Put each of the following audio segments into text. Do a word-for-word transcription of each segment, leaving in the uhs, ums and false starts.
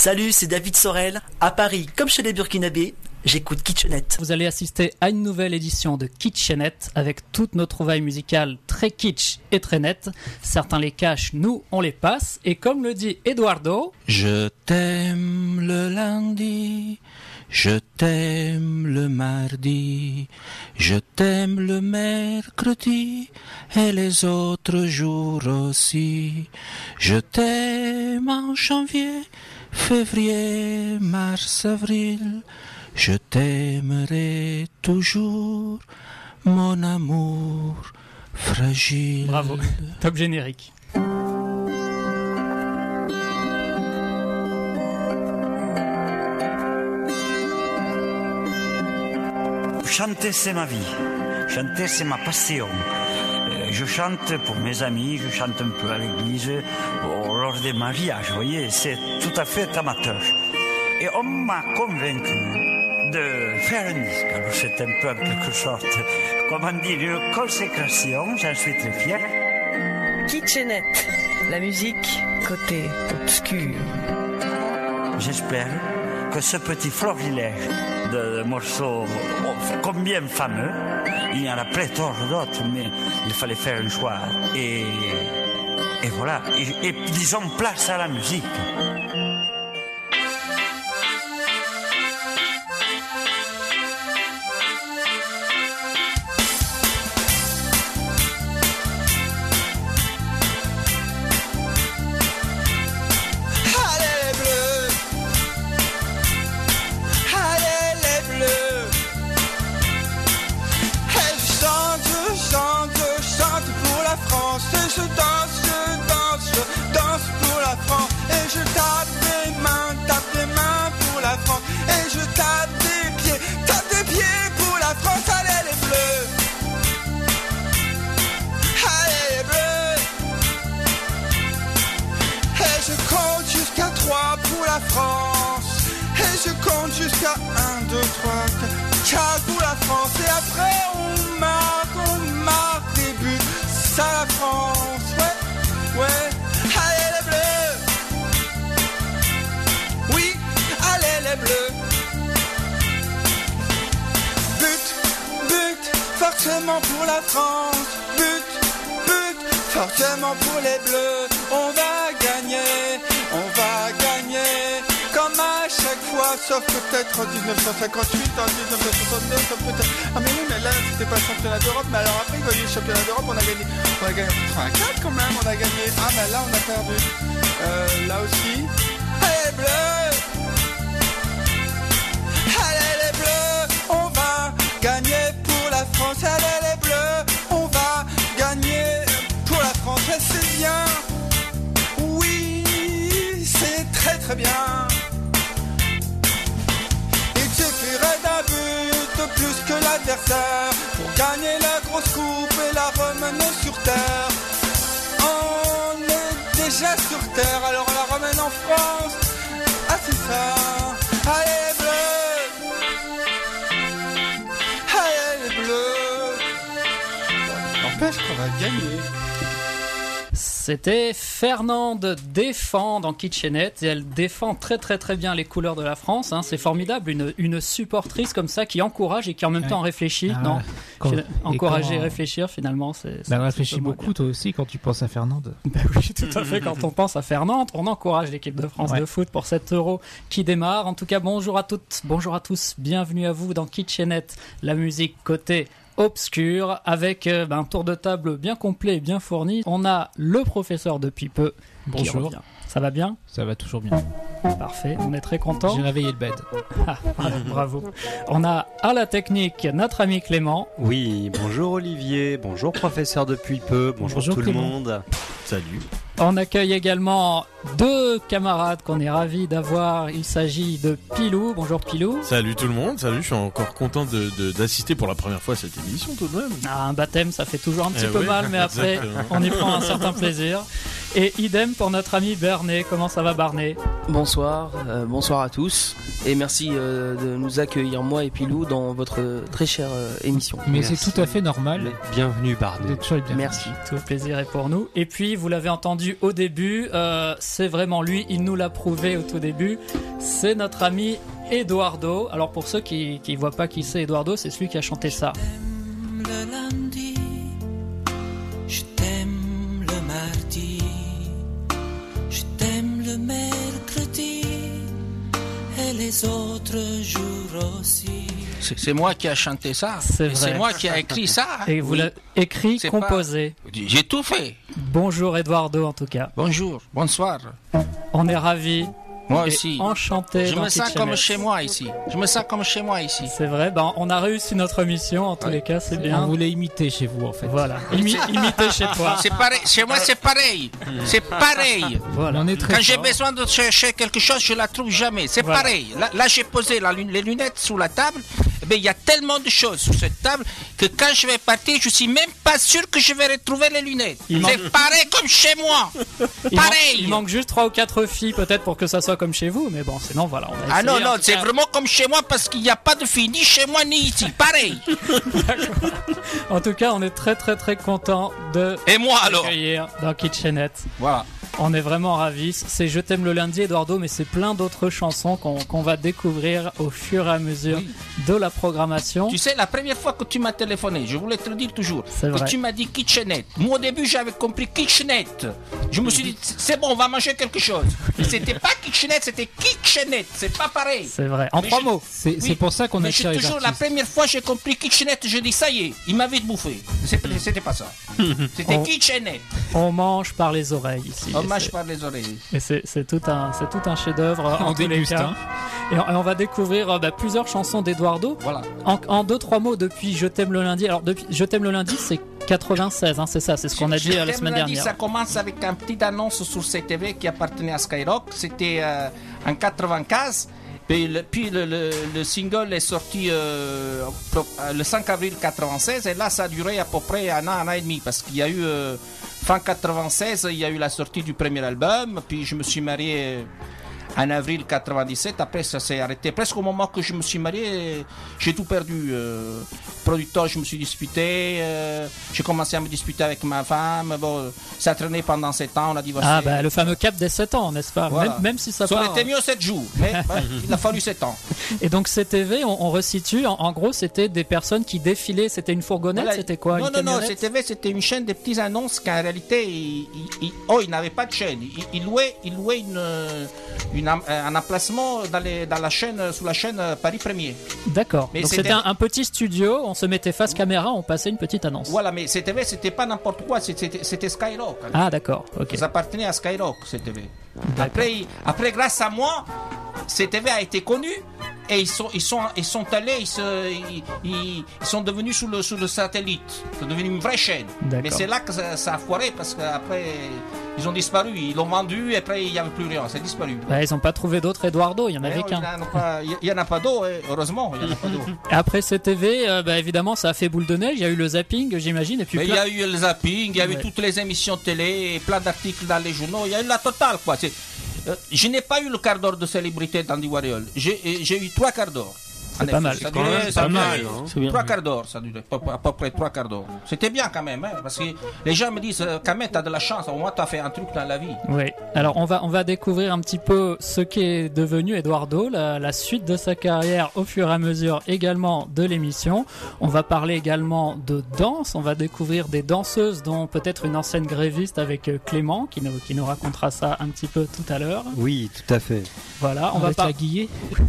Salut, c'est David Sorel. À Paris, comme chez les Burkinabés, j'écoute Kitchenette. Vous allez assister à une nouvelle édition de Kitchenette avec toutes nos trouvailles musicales très kitsch et très nettes. Certains les cachent, nous on les passe. Et comme le dit Eduardo, je t'aime le lundi, je t'aime le mardi, je t'aime le mercredi et les autres jours aussi. Je t'aime en janvier, février, mars, avril. Je t'aimerai toujours, mon amour fragile. Bravo, top générique. Chanter, c'est ma vie. Chanter, c'est ma passion. Je chante pour mes amis, je chante un peu à l'église, lors des mariages, vous voyez, c'est tout à fait amateur. Et on m'a convaincu de faire un disque. Alors c'est un peu en quelque sorte, comment dire, une consécration, j'en suis très fier. Kitchenette, la musique côté obscur. J'espère que ce petit florilège de morceaux combien fameux, il y en a pléthore d'autres, mais il fallait faire un choix. Et, et voilà, et, et disons place à la musique. Jusqu'à un, deux, trois, quatre, quatre pour la France. Et après on marque, on marque des buts. Ça la France, ouais, ouais. Allez les bleus. Oui, allez les bleus. But, but, forcément pour la France. But, but, forcément pour les bleus. On va gagner, on va gagner. Comme à chaque fois, sauf peut-être en dix-neuf cent cinquante-huit, en dix-neuf cent soixante-neuf, peut-être. Ah mais oui, mais là, c'était pas le championnat d'Europe. Mais alors après, il y a eu le championnat d'Europe, on a gagné. On a gagné en quatre-vingt-quatre quand même, on a gagné. Ah mais là, on a perdu. Euh, là aussi. Allez les bleus. Allez les bleus. On va gagner pour la France. Allez les bleus. On va gagner pour la France. Et c'est bien. Oui, c'est très très bien. D'un but de plus que l'adversaire pour gagner la grosse coupe et la ramener sur terre. On est déjà sur terre, alors on la ramène en France. Ah c'est ça. Allez les bleus. Allez les bleus. N'empêche qu'on va gagner. C'était Fernande défend dans Kitchenette et elle défend très très très bien les couleurs de la France, hein. C'est formidable, une, une supportrice comme ça qui encourage et qui en même ouais. temps réfléchit. Ah, non, quand, encourager et, quand... et réfléchir finalement c'est, c'est bah, on réfléchit beaucoup bien. Toi aussi quand tu penses à Fernande. Bah oui, tout à fait. Quand on pense à Fernande, on encourage l'équipe de France ouais. de foot pour cet Euro qui démarre. En tout cas, bonjour à toutes, bonjour à tous, bienvenue à vous dans Kitchenette, la musique côté obscur, avec euh, ben, un tour de table bien complet et bien fourni. On a le professeur depuis peu. Bonjour. Ça va bien ? Ça va toujours bien. Parfait, on est très content. J'ai réveillé le bed. Ah, bravo. On a à la technique notre ami Clément. Oui, bonjour Olivier, bonjour professeur depuis peu, bonjour, bonjour tout Clément. Le monde. Salut. On accueille également deux camarades qu'on est ravis d'avoir. Il s'agit de Pilou. Bonjour Pilou. Salut tout le monde, salut, je suis encore content de, de, d'assister pour la première fois à cette émission tout de même. Ah, un baptême, ça fait toujours un petit eh peu ouais, mal, mais après, on y prend un certain plaisir. Et idem pour notre ami Barnet. Comment ça va Barnet ? Bonsoir, euh, bonsoir à tous. Et merci euh, de nous accueillir, moi et Pilou, dans votre euh, très chère euh, émission. Mais merci. C'est tout à fait normal. Bienvenue Barnet. Merci. Tout le plaisir est pour nous. Et puis oui, vous l'avez entendu au début, euh, c'est vraiment lui, il nous l'a prouvé au tout début. C'est notre ami Eduardo. Alors pour ceux qui ne voient pas qui c'est Eduardo, c'est celui qui a chanté ça. Je t'aime le lundi, je t'aime le mardi, je t'aime le mercredi et les autres jours aussi. C'est, c'est moi qui a chanté ça. C'est vrai. C'est moi qui a écrit ça. Et vous oui. l'avez écrit, c'est composé. Pas... J'ai tout fait. Bonjour Eduardo en tout cas. Bonjour, bonsoir. On est ravis. Moi aussi. Enchanté. Je me sens comme chez moi ici. Je me sens comme chez moi ici. C'est vrai. Ben, on a réussi notre mission. En tous ouais. les cas, c'est bien. On voulait imiter chez vous, en fait. Voilà. Imi- imiter chez toi. C'est pareil. Chez moi, c'est pareil. C'est pareil. Voilà. On est très Quand j'ai fort. besoin de chercher quelque chose, je la trouve jamais. C'est voilà. pareil. Là, là, j'ai posé la, les lunettes sous la table. Eh bien, il y a tellement de choses sur cette table que quand je vais partir, je suis même pas sûr que je vais retrouver les lunettes. Il c'est manque... pareil comme chez moi. Il pareil. Manque, il manque juste trois ou quatre filles peut-être pour que ça soit comme chez vous, mais bon, sinon voilà. On a ah essayé, non non, c'est cas. vraiment comme chez moi parce qu'il n'y a pas de filles ni chez moi ni ici. Pareil. D'accord. En tout cas, on est très très très content de. Et moi alors. Accueillir dans Kitchenette. Voilà. On est vraiment ravis. C'est Je t'aime le lundi, Eduardo, mais c'est plein d'autres chansons qu'on, qu'on va découvrir au fur et à mesure oui. de la programmation. Tu sais, la première fois que tu m'as téléphoné, je voulais te le dire toujours, c'est que vrai. tu m'as dit Kitchenette. Moi, au début, j'avais compris Kitchenette. Je me suis dit, c'est bon, on va manger quelque chose. Et c'était pas Kitchenette, c'était Kitchenette. C'est pas pareil. C'est vrai. En mais trois je... mots. C'est, oui. c'est pour ça qu'on a tiré les toujours, artistes. La première fois, j'ai compris Kitchenette, je dis, ça y est, il m'a vite bouffé. C'était, c'était pas ça. C'était on... Kitchenette. On mange par les oreilles ici. On mange par les oreilles. Et c'est, c'est, tout un, c'est tout un chef-d'œuvre en tous les cas. Hein. Et, on, et on va découvrir bah, plusieurs chansons d'Eduardo. Voilà. En, en deux, trois mots, depuis Je t'aime le lundi. Alors, depuis Je t'aime le lundi, c'est quatre-vingt-seize, hein, c'est ça, c'est ce qu'on a dit la semaine lundi, dernière. Ça commence avec un petit annonce sur C T V qui appartenait à Skyrock. C'était euh, en quatre-vingt-quinze. Puis, le, puis le, le, le single est sorti euh, le cinq avril quatre-vingt-seize. Et là, ça a duré à peu près un an, un an et demi. Parce qu'il y a eu... Euh, fin quatre-vingt-seize, il y a eu la sortie du premier album, puis je me suis marié en avril quatre-vingt-dix-sept. Après, ça s'est arrêté. Presque au moment que je me suis marié, j'ai tout perdu. Euh, producteur, je me suis disputé. Euh, j'ai commencé à me disputer avec ma femme. Bon, ça a traîné pendant sept ans, on a divorcé. Ah, bah, le fameux cap des sept ans, n'est-ce pas? Voilà. même, même si ça Ça aurait part... été mieux sept jours, mais bah, il a fallu sept ans. Et donc, C T V, on, on resitue. En, en gros, c'était des personnes qui défilaient. C'était une fourgonnette, voilà. C'était quoi? Non, non, non, C T V, c'était une chaîne de petites annonces qu'en réalité, il, il, il, oh, il n'avait pas de chaîne. Il, il louait, il louait une, une, un emplacement dans, les, dans la chaîne, sous la chaîne Paris Premier. D'accord. Mais donc, c'était, c'était un, un petit studio. On se mettait face caméra, on passait une petite annonce. Voilà, mais C T V, c'était pas n'importe quoi. C'était, c'était Skyrock. Ah, d'accord. Ok. Ça appartenait à Skyrock, C T V. Après, après, grâce à moi, C T V a été connu. Et ils sont, ils sont, ils sont allés, ils, se, ils, ils sont devenus sous le, sous le satellite. C'est devenu une vraie chaîne. D'accord. Mais c'est là que ça, ça a foiré parce qu'après, ils ont disparu. Ils l'ont vendu et après, il n'y avait plus rien. C'est disparu. Bah, ils n'ont pas trouvé d'autres Eduardo, il n'y en avait non, qu'un. Il n'y en, en a pas d'autres, heureusement. Il y en a pas d'autres. Après C T V, euh, bah, évidemment, ça a fait boule de neige. Il y a eu le zapping, j'imagine. Et puis Mais plein... il y a eu le zapping, il y a eu ouais. toutes les émissions de télé, plein d'articles dans les journaux. Il y a eu la totale, quoi. C'est, euh, je n'ai pas eu le quart d'heure de célébrité d'Andy Warhol. J'ai, j'ai eu trois quarts d'heure. C'est pas mal. Ça quand même pas mal. Hein. Trois quarts d'heure, ça durait, à peu près trois quarts d'heure. C'était bien quand même, hein, parce que les gens me disent, quand même, t'as de la chance, au moins t'as fait un truc dans la vie. Oui. Alors on va on va découvrir un petit peu ce qu'est devenu Eduardo, la, la suite de sa carrière au fur et à mesure également de l'émission. On va parler également de danse. On va découvrir des danseuses, dont peut-être une ancienne gréviste avec Clément, qui nous qui nous racontera ça un petit peu tout à l'heure. Oui, tout à fait. Voilà. On avec va la par... guiller.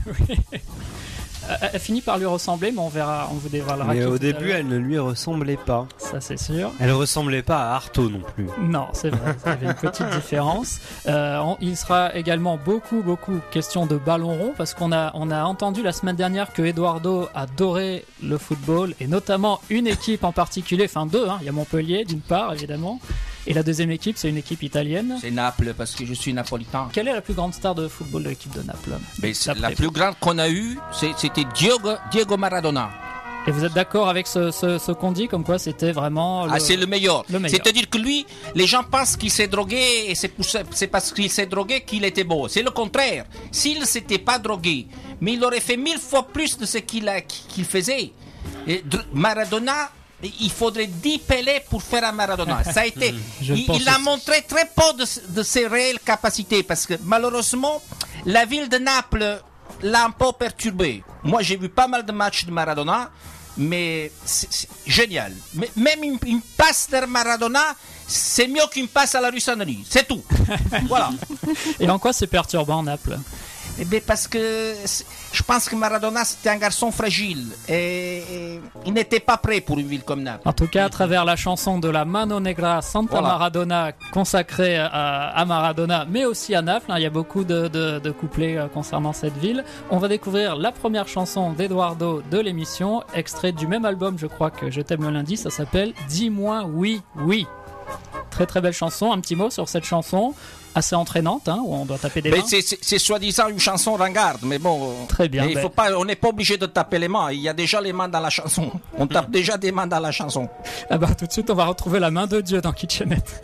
Elle finit par lui ressembler, mais on verra, on vous dévoilera. Mais au début, elle ne lui ressemblait pas. Ça, c'est sûr. Elle ressemblait pas à Artaud non plus. Non, c'est vrai. Il y avait une petite différence. Euh, on, il sera également beaucoup, beaucoup question de ballon rond, parce qu'on a, on a entendu la semaine dernière que Eduardo adorait le football, et notamment une équipe en particulier, enfin deux. Hein. Il y a Montpellier, d'une part, évidemment. Et la deuxième équipe, c'est une équipe italienne. C'est Naples, parce que je suis napolitain. Quelle est la plus grande star de football de l'équipe de Naples? Mais la plus grande qu'on a eue, c'est, c'était Diego, Diego Maradona. Et vous êtes d'accord avec ce, ce, ce qu'on dit, comme quoi c'était vraiment le... Ah, c'est le meilleur. le meilleur. C'est-à-dire que lui, les gens pensent qu'il s'est drogué et c'est, pour ça, c'est parce qu'il s'est drogué qu'il était beau. C'est le contraire. S'il ne s'était pas drogué, mais il aurait fait mille fois plus de ce qu'il, a, qu'il faisait. Et Maradona il faudrait dix Pelé pour faire un Maradona. Ça a été, Je il, pense il a aussi. montré très peu de, de ses réelles capacités parce que malheureusement, la ville de Naples l'a un peu perturbé. Moi, j'ai vu pas mal de matchs de Maradona, mais c'est, c'est génial. Mais, même une, une passe de Maradona, c'est mieux qu'une passe à la rue Saint-Denis. C'est tout. Voilà. Et en quoi c'est perturbant, Naples? Eh bien, parce que c'est- je pense que Maradona, c'était un garçon fragile et, et il n'était pas prêt pour une ville comme Naples. En tout cas, à travers la chanson de la Mano Negra Santa Voilà. Maradona, consacrée à, à Maradona, mais aussi à Naples, hein, il y a beaucoup de, de- de couplets euh, concernant cette ville. On va découvrir la première chanson d'Eduardo de l'émission, extrait du même album, je crois que Je t'aime le lundi, ça s'appelle Dis-moi oui, oui. Très très belle chanson, un petit mot sur cette chanson, assez entraînante, hein, où on doit taper des Mais mains. c'est, c'est- c'est soi-disant une chanson ringarde, mais bon. Très bien, mais il ben- faut pas, on n'est pas obligé de taper les mains. Il y a déjà les mains dans la chanson. On tape déjà des mains dans la chanson. Ah bah tout de suite, on va retrouver la main de Dieu dans Kitchenette.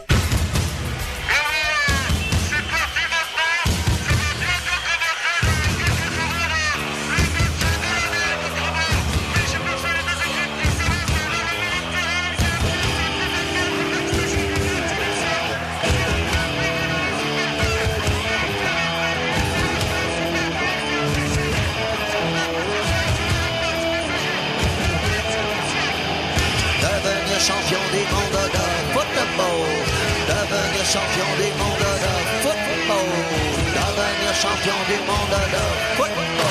Devenir champion des mondes de football. Devenir champion des mondes de football. Devenir champion du monde de football.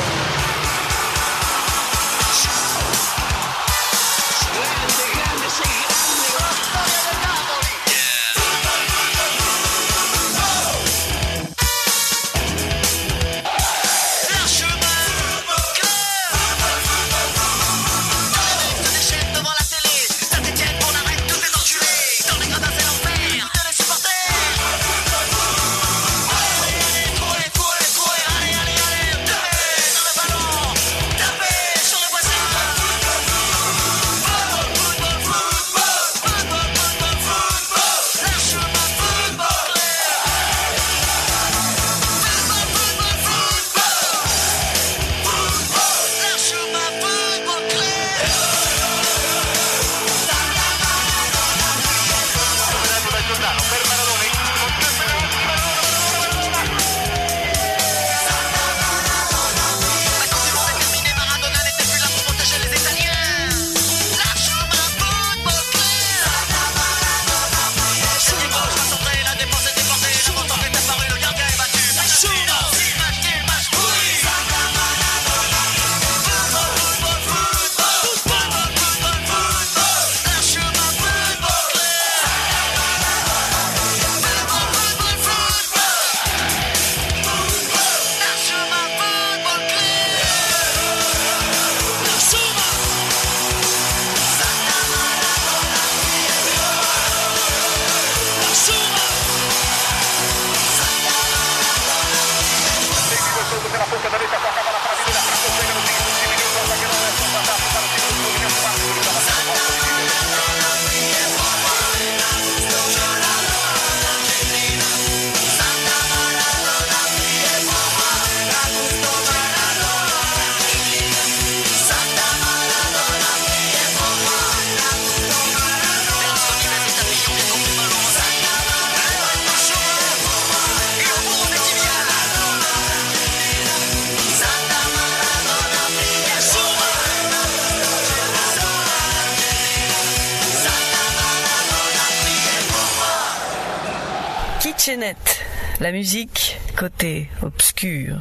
Kitchenette, la musique côté obscur.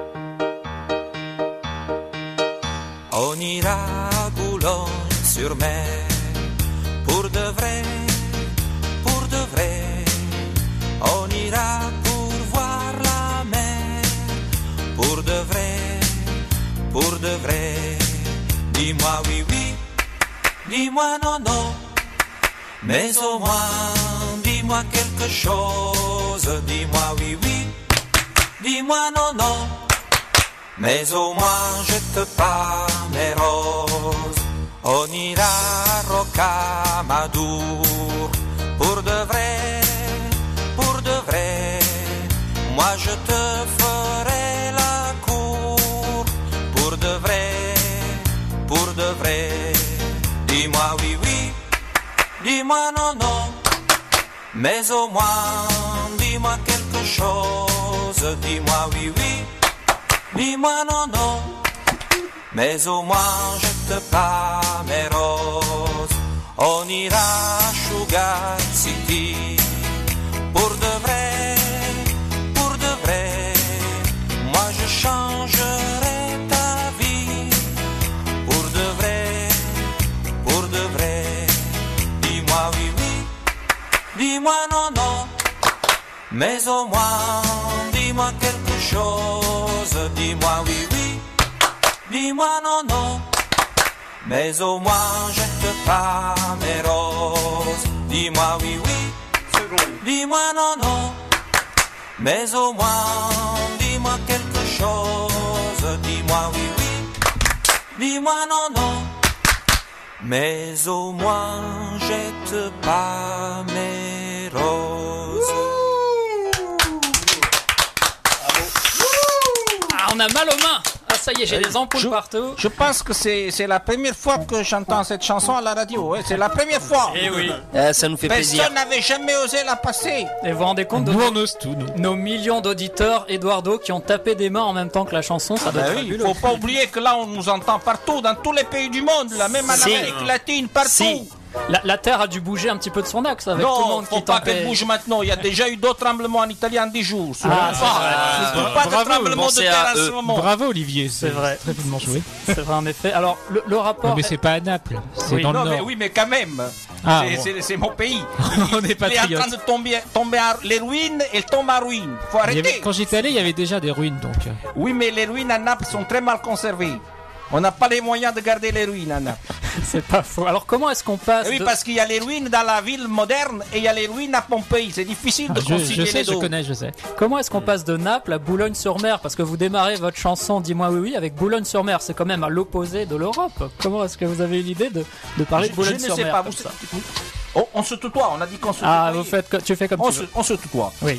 On ira à Boulogne-sur-Mer pour de vrai, pour de vrai. On ira pour voir la mer pour de vrai, pour de vrai. Dis-moi oui, oui, dis-moi non, non, mais au moins dis-moi quelque chose. Dis-moi oui, oui, dis-moi non, non. Mais au moins je te parle mes roses. On ira à Rocamadour pour de vrai, pour de vrai. Moi je te ferai la cour pour de vrai, pour de vrai. Dis-moi oui, mais au moins dis-moi quelque chose, dis-moi oui oui, dis-moi non non, mais au moins jette pas mes roses, on ira à Sugar City, pour de vrai, pour de vrai, moi je changerai ta vie, pour de vrai, pour de vrai, dis-moi oui oui, dis-moi non non, mais au moins dis-moi quelque chose, dis-moi oui oui, dis-moi non non, mais au moins jette pas mes roses, dis-moi oui oui, dis-moi non non, mais au moins dis-moi quelque chose, dis-moi oui oui, dis-moi non non, mais au moins jette pas mes roses. Ah, on a mal aux mains. Ah, ça y est, j'ai des ampoules je, partout. Je pense que c'est, c'est la première fois que j'entends cette chanson à la radio. Hein. C'est la première fois. Eh oui. Ah, ça nous fait Personne plaisir. n'avait jamais osé la passer. Et vous vous rendez compte de Nous, nos, on ose tout, nous. nos millions d'auditeurs, Eduardo, qui ont tapé des mains en même temps que la chanson. Ça doit Ben être oui, fabuleux. faut pas oublier que là on nous entend partout, dans tous les pays du monde, là, même en Si. Amérique latine, partout. Si. La, la Terre a dû bouger un petit peu de son axe avec non, tout le monde faut qui pas tapait. qu'elle bouge maintenant. Il y a déjà eu d'autres tremblements en Italie en dix jours. Ah, pas, c'est pas, vrai. pas de Bravo, tremblement de pensez terre à en ce eux. moment. Bravo Olivier, C'est vrai. Très finement joué. C'est vrai en effet. Alors le, le rapport. Non, mais c'est pas à Naples, c'est Oui. dans Non, le mais nord. oui, mais quand même. Ah, c'est, bon. c'est, c'est mon pays. On est Il est en patriotes. train de tomber, tomber à, les ruines, elles tombent en ruine. Faut Il y arrêter. avait- quand j'étais allé, il y avait déjà des ruines, donc. euh, Oui, mais les ruines à Naples sont très mal conservées. On n'a pas les moyens de garder les ruines à Naples. C'est pas faux. Alors comment est-ce qu'on passe Oui, de... parce qu'il y a les ruines dans la ville moderne et il y a les ruines à Pompéi. C'est difficile de Je, concilier je sais, les je deux. connais, je sais. Comment est-ce qu'on passe de Naples à Boulogne-sur-Mer? Parce que vous démarrez votre chanson Dis-moi oui oui avec Boulogne-sur-Mer. C'est quand même à l'opposé de l'Europe. Comment est-ce que vous avez eu l'idée de, de parler Je, de je ne Boulogne-sur-Mer sais pas. comme Vous ça on, on se tutoie. On a dit qu'on se Ah, tutoie. vous faites, co- tu fais comme on tu se, veux. on se tutoie. Oui.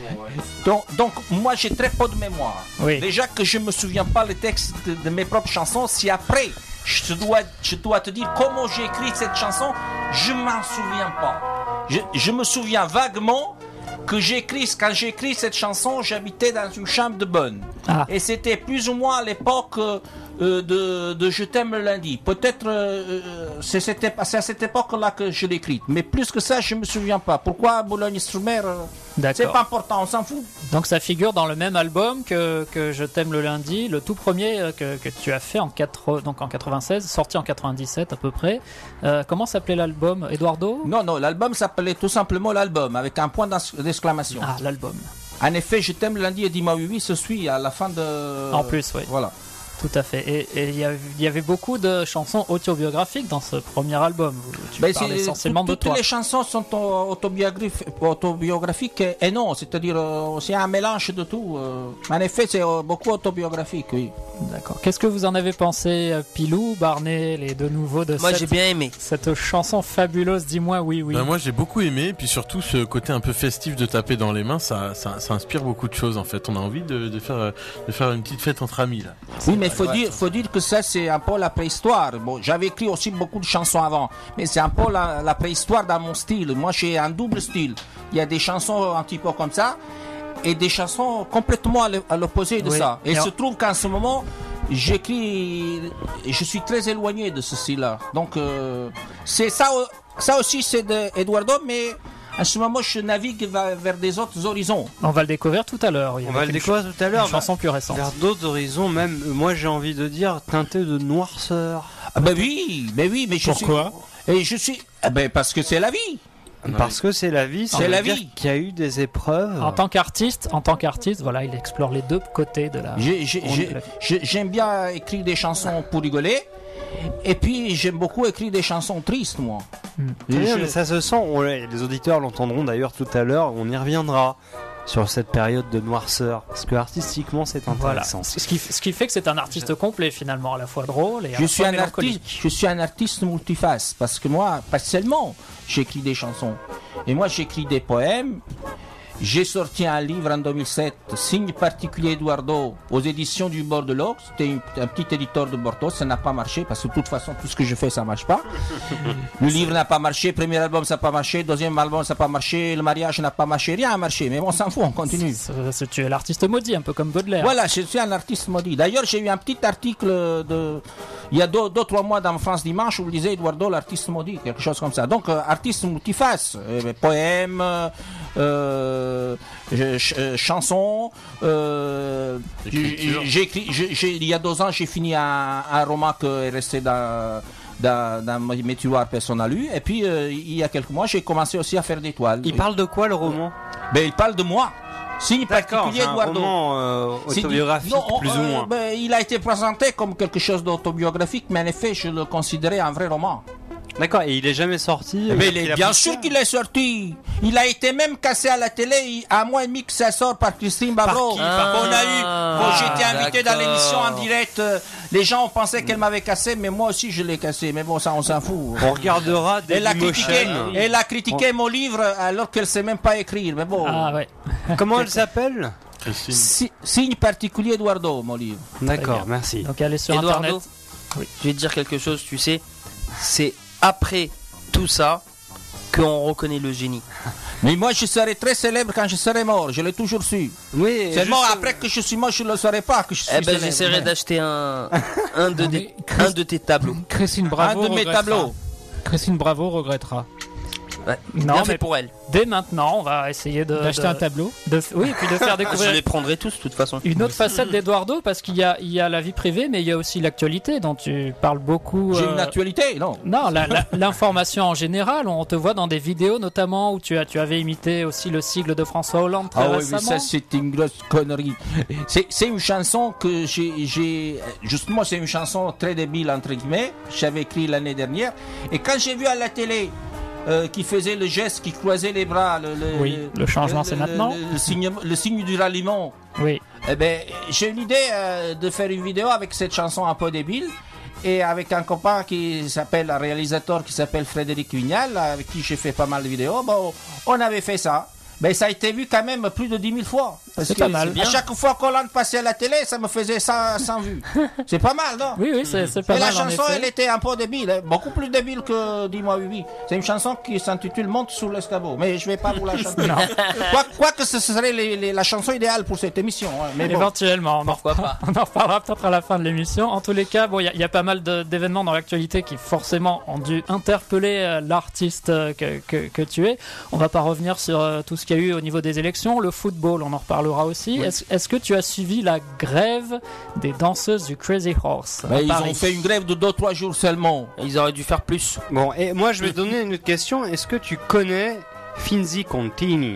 Donc, donc, moi, j'ai très peu de mémoire. Oui. Déjà que je me souviens pas les textes de, de mes propres chansons. Si après, je dois, je dois te dire comment j'ai écrit cette chanson, je m'en souviens pas. Je, je me souviens vaguement que j'ai écrit, quand j'ai écrit cette chanson, j'habitais dans une chambre de bonne. Ah. Et c'était plus ou moins à l'époque euh, de, de Je t'aime le lundi. Peut-être euh, c'est, c'était, c'est à cette époque-là que je l'ai écrite. Mais plus que ça, je me souviens pas. Pourquoi Boulogne-sur-Mer euh, D'accord. C'est pas important, on s'en fout. Donc ça figure dans le même album que, que Je t'aime le lundi, le tout premier euh, que, que tu as fait en, quatre, donc en quatre-vingt-seize, sorti en quatre-vingt-dix-sept à peu près. Euh, comment s'appelait l'album, Eduardo? Non, non, l'album s'appelait tout simplement l'album, avec un point d'exclamation. Ah, l'album. En effet, Je t'aime le lundi et dis-moi oui oui, ce suit à la fin de... En plus, oui. Voilà. Tout à fait. Et et il y, a- il y avait beaucoup de chansons autobiographiques dans ce premier album. Tu Ben, parles c'est- essentiellement tout- de toutes toi. les chansons sont au- autobiographi- autobiographiques et, et non, c'est-à-dire euh, c'est un mélange de tout. euh. En effet, c'est euh, beaucoup autobiographique, oui. D'accord. Qu'est-ce que vous en avez pensé, euh, Pilou, Barnet, les deux nouveaux de Moi, cette, j'ai bien aimé. cette chanson fabuleuse, dis-moi oui, oui. Ben, moi j'ai beaucoup aimé, et puis surtout ce côté un peu festif de taper dans les mains, ça, ça, ça inspire beaucoup de choses en fait. On a envie de, de, faire, euh, de faire une petite fête entre amis là. Oui, mais faut dire, faut dire que ça, c'est un peu la préhistoire. Bon, j'avais écrit aussi beaucoup de chansons avant, mais c'est un peu la, la préhistoire dans mon style. Moi, j'ai un double style. Il y a des chansons un petit peu comme ça, et des chansons complètement à l'e- à l'opposé de Oui. ça. Et Et il en- se trouve qu'en ce moment, j'écris, je suis très éloigné de ce style-là. Donc, euh, c'est ça, euh, ça aussi, c'est d'Eduardo, mais en ce moment, je navigue vers, vers des autres horizons. On va le découvrir tout à l'heure. Il y On avait va le une découvrir tout à l'heure. Une chanson plus récente. Vers d'autres horizons, même, euh, moi j'ai envie de dire, teinté de noirceur. Ah ben oui, mais oui, mais je Pourquoi suis... Et je suis... Ah ben parce que c'est la vie. Parce que c'est la vie, ça C'est veut la dire vie. qu'il y a eu des épreuves. En tant qu'artiste, en tant qu'artiste, voilà, il explore les deux côtés de la. J'ai- j'ai- on- j'ai- j'ai- J'aime bien écrire des chansons pour rigoler. Et puis j'aime beaucoup écrire des chansons tristes, moi. Très bien, Je- mais ça se sent, on- les auditeurs l'entendront d'ailleurs tout à l'heure, on y reviendra sur cette période de noirceur. Parce que artistiquement c'est Voilà. intéressant. Ce qui, ce qui fait que c'est un artiste complet finalement, à la fois drôle et à Je la suis, fois un mélancolique. artiste, je suis un artiste multiface parce que moi, pas seulement, j'écris des chansons. Et moi, j'écris des poèmes j'ai sorti un livre en deux mille sept, Signe particulier Eduardo, aux éditions du Bordelot. C'était une- un petit éditeur de Bordeaux, ça n'a pas marché parce que de toute façon, tout ce que je fais, ça marche pas. Le livre n'a pas marché, premier album, ça n'a pas marché, deuxième album, ça n'a pas marché, le mariage n'a pas marché, rien n'a marché. Mais bon, on s'en fout, on continue. C'est- c'est- Tu es l'artiste maudit, un peu comme Baudelaire. Voilà, je suis un artiste maudit. D'ailleurs, j'ai eu un petit article de, il y a deux, deux trois mois dans France Dimanche où il disait Eduardo, l'artiste maudit, quelque chose comme ça. Donc, euh, artiste multiface, euh, poème, euh, je- ch- euh, chanson. Euh, Écriture. j'ai écrit, j'ai- j'ai- il y a deux ans, j'ai fini un, un roman qui est resté dans, dans, dans mes tiroirs personne à lu. Et puis, euh, il y a quelques mois, j'ai commencé aussi à faire des toiles. Il parle de quoi le roman? Ben, il parle de moi. Signe D'accord, particulier c'est un Eduardo. roman euh, C'est du- autobiographique, non, on- plus ou euh, moins. ben, il a été présenté comme quelque chose d'autobiographique, mais en effet, je le considérais un vrai roman. D'accord, et il est jamais sorti. Mais euh, il est il a bien pris sûr ça qu'il est sorti. Il a été même cassé à la télé il- à mois et demi que ça sort par Christine Bavro. qui, par On qui a eu, Ah, bon, j'ai été invité dans d'accord. l'émission en direct. euh, Les gens ont pensé qu'elle m'avait cassé, mais moi aussi je l'ai cassé. Mais bon, ça on s'en fout. On regardera Elle a Dailymotion. critiqué, elle a critiqué mon livre alors qu'elle sait même pas écrire. Mais bon. Ah ouais. Comment elle s'appelle? Christine. Si- signe particulier Eduardo, mon livre. D'accord, merci. Donc allez sur Eduardo, internet. je vais te dire quelque chose, tu sais, c'est après tout ça qu'on reconnaît le génie. Mais moi, je serai très célèbre quand je serai mort. Je l'ai toujours su. Oui, Seulement, juste- après que je suis mort, je ne le saurais pas que je suis Eh ben, célèbre. j'essaierai Mais- d'acheter un, un, de Non, des- mais un de tes tableaux. Christine Bravo Un de mes regrettera. tableaux. Christine Bravo regrettera. Ouais. Non, Bien fait mais- pour elle. Dès maintenant, on va essayer de. D'acheter de- un tableau. de- oui, et puis de faire Je découvrir les prendrai tous, de toute façon. une autre facette d'Eduardo, parce qu'il y a, il y a la vie privée, mais il y a aussi l'actualité dont tu parles beaucoup. J'ai euh, une actualité, non? Non, la- la- l'information en général, on te voit dans des vidéos notamment où tu, as, tu avais imité aussi le sigle de François Hollande très Ah oui, mais récemment. ça, c'est une grosse connerie. C'est c'est une chanson que j'ai. j'ai- Justement, c'est une chanson très débile, entre guillemets. J'avais écrit l'année dernière. Et quand j'ai vu à la télé. euh, qui faisait le geste, qui croisait les bras, le, le- Oui, le changement, c'est maintenant. Le, le signe, le signe du ralliement. Oui. Eh ben, j'ai eu l'idée euh, de faire une vidéo avec cette chanson un peu débile et avec un copain qui s'appelle, un réalisateur qui s'appelle Frédéric Vignal, avec qui j'ai fait pas mal de vidéos. Bon, on avait fait ça. Mais ça a été vu quand même plus de dix mille fois. Parce C'est que pas mal. À chaque fois qu'Hollande passait à la télé, ça me faisait cent, cent vues. C'est pas mal, non? Oui, oui, c'est c'est pas Et mal la chanson, en effet. elle était un peu débile, hein, beaucoup plus débile que Dis-moi oui, oui. C'est une chanson qui s'intitule Monte sur l'escabeau, mais je vais pas vous la chanter. Non. Quoi, quoi que ce serait les- les- la chanson idéale pour cette émission. hein, mais bon. Éventuellement, on en, Pourquoi pas. on en reparlera peut-être à la fin de l'émission. En tous les cas, bon, il y, a- il y a pas mal de- d'événements dans l'actualité qui forcément ont dû interpeller euh, l'artiste euh, que, que, que tu es. On va pas revenir sur euh, tout ce qu'il y a eu au niveau des élections. Le football, on en reparlera aussi. Oui. Est-ce est-ce que tu as suivi la grève des danseuses du Crazy Horse à Mais ils Paris ont fait une grève de deux trois jours seulement. Ils auraient dû faire plus. Bon, et moi je vais te donner une autre question. Est-ce que tu connais Finzi Contini?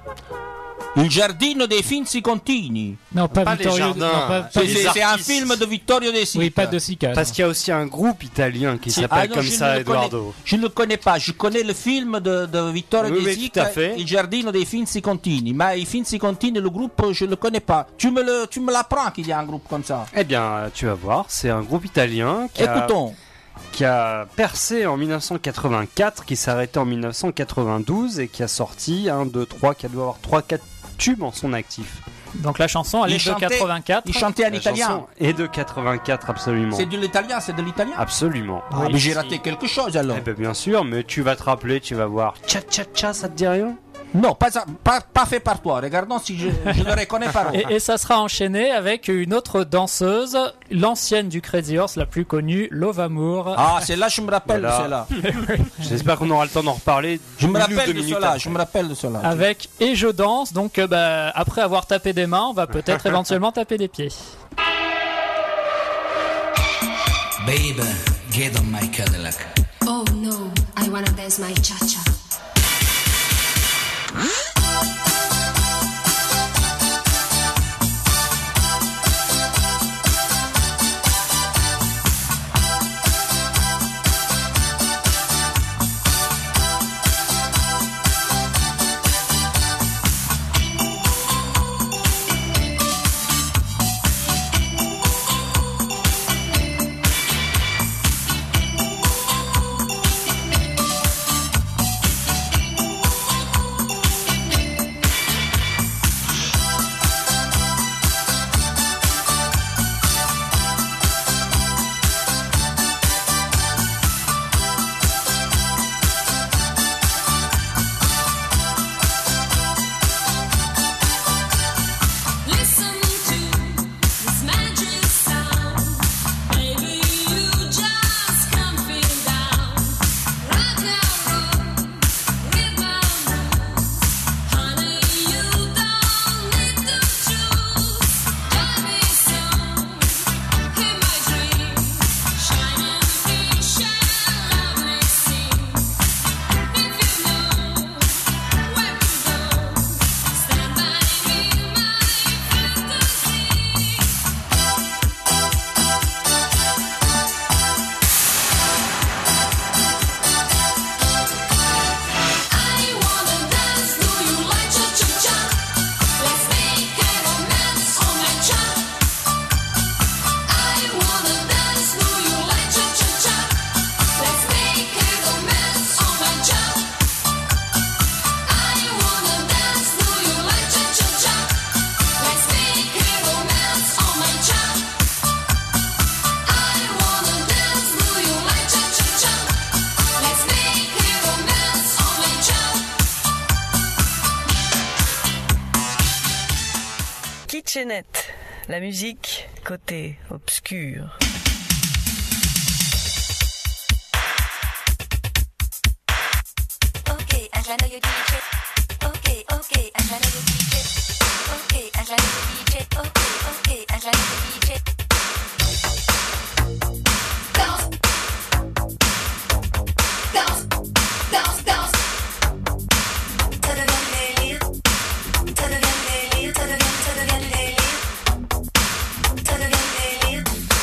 Il giardino dei Finzi Contini. Non, pas, Pas les Vittorio. jardins. non, pas- pas C'est les les c'est- c'est un artistes. film de Vittorio De Sica. Oui, pas de Sica. Parce qu'il y a aussi un groupe italien qui Si- s'appelle ah non, comme je ça, ne le connais- Eduardo. Je ne le connais pas, je connais le film de, de Vittorio Oui, De oui, Sica, tout à fait. Il giardino dei Finzi Contini. Mais i Finzi Contini, le groupe, je ne le connais pas. Tu me le, tu me l'apprends qu'il y a un groupe comme ça. Eh bien, tu vas voir, c'est un groupe italien qui a, Écoutons. qui a percé en mille neuf cent quatre-vingt-quatre, qui s'est arrêté en mille neuf cent quatre-vingt-douze et qui a sorti un, deux, trois, qui doit avoir trois, quatre tubes en son actif. Donc la chanson, elle Il est de chantait- quatre-vingt-quatre. Il chantait en La italien. chanson est de quatre-vingt-quatre, absolument. C'est de l'italien, c'est de l'italien. Absolument. Ah, mais j'ai raté quelque chose alors. Eh ben, bien sûr, mais tu vas te rappeler, tu vas voir. Tcha tcha tcha, ça te dit rien? Non, pas, pas, pas fait par toi. Regardons si je, je le reconnais par Et, et ça sera enchaîné avec une autre danseuse, l'ancienne du Crazy Horse, la plus connue, Love Amour. Ah, celle-là, je me rappelle Voilà. de celle-là. J'espère qu'on aura le temps d'en reparler. Je me une ou rappelle deux de minutes cela, après. je me rappelle de cela. Avec Et je danse, donc euh, bah, après avoir tapé des mains, on va peut-être éventuellement taper des pieds. Baby, get on my Cadillac. Oh no, I wanna dance my cha-cha. Kitchenette, la musique côté obscur. Okay, I'm gonna you D J. Okay, okay, I'm gonna you D J. Okay, I'm gonna you D J. Okay, okay, I'm gonna you D J. Danse, danse, danse, danse. Ça devient le délire. Ça devient le délire. Ça devient, ça devient le délire. Ça devient le délire.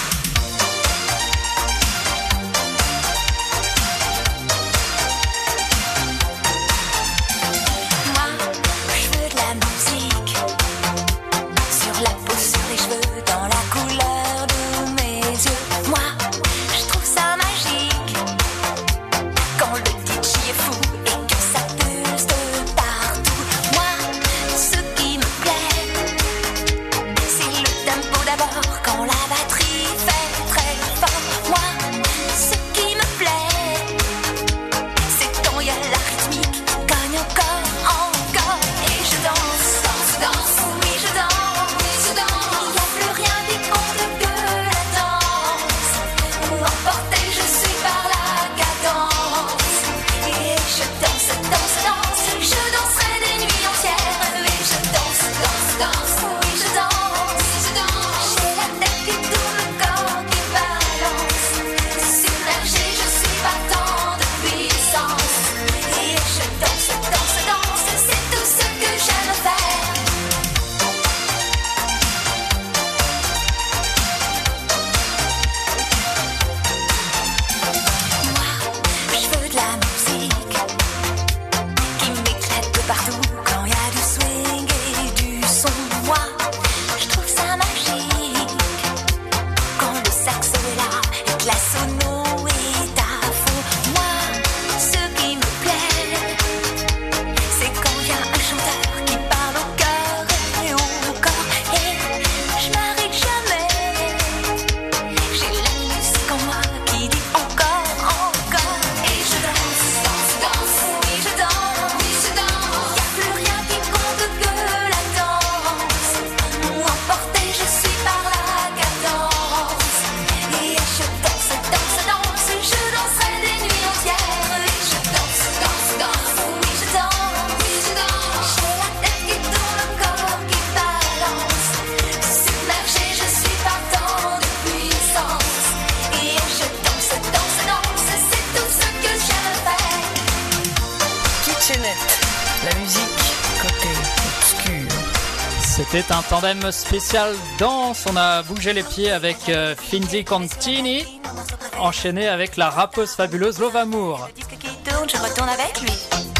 C'était un tandem spécial danse. On a bougé les pieds avec euh, Finzi Contini, enchaîné avec la rappeuse fabuleuse Lovamour. Je retourne avec lui.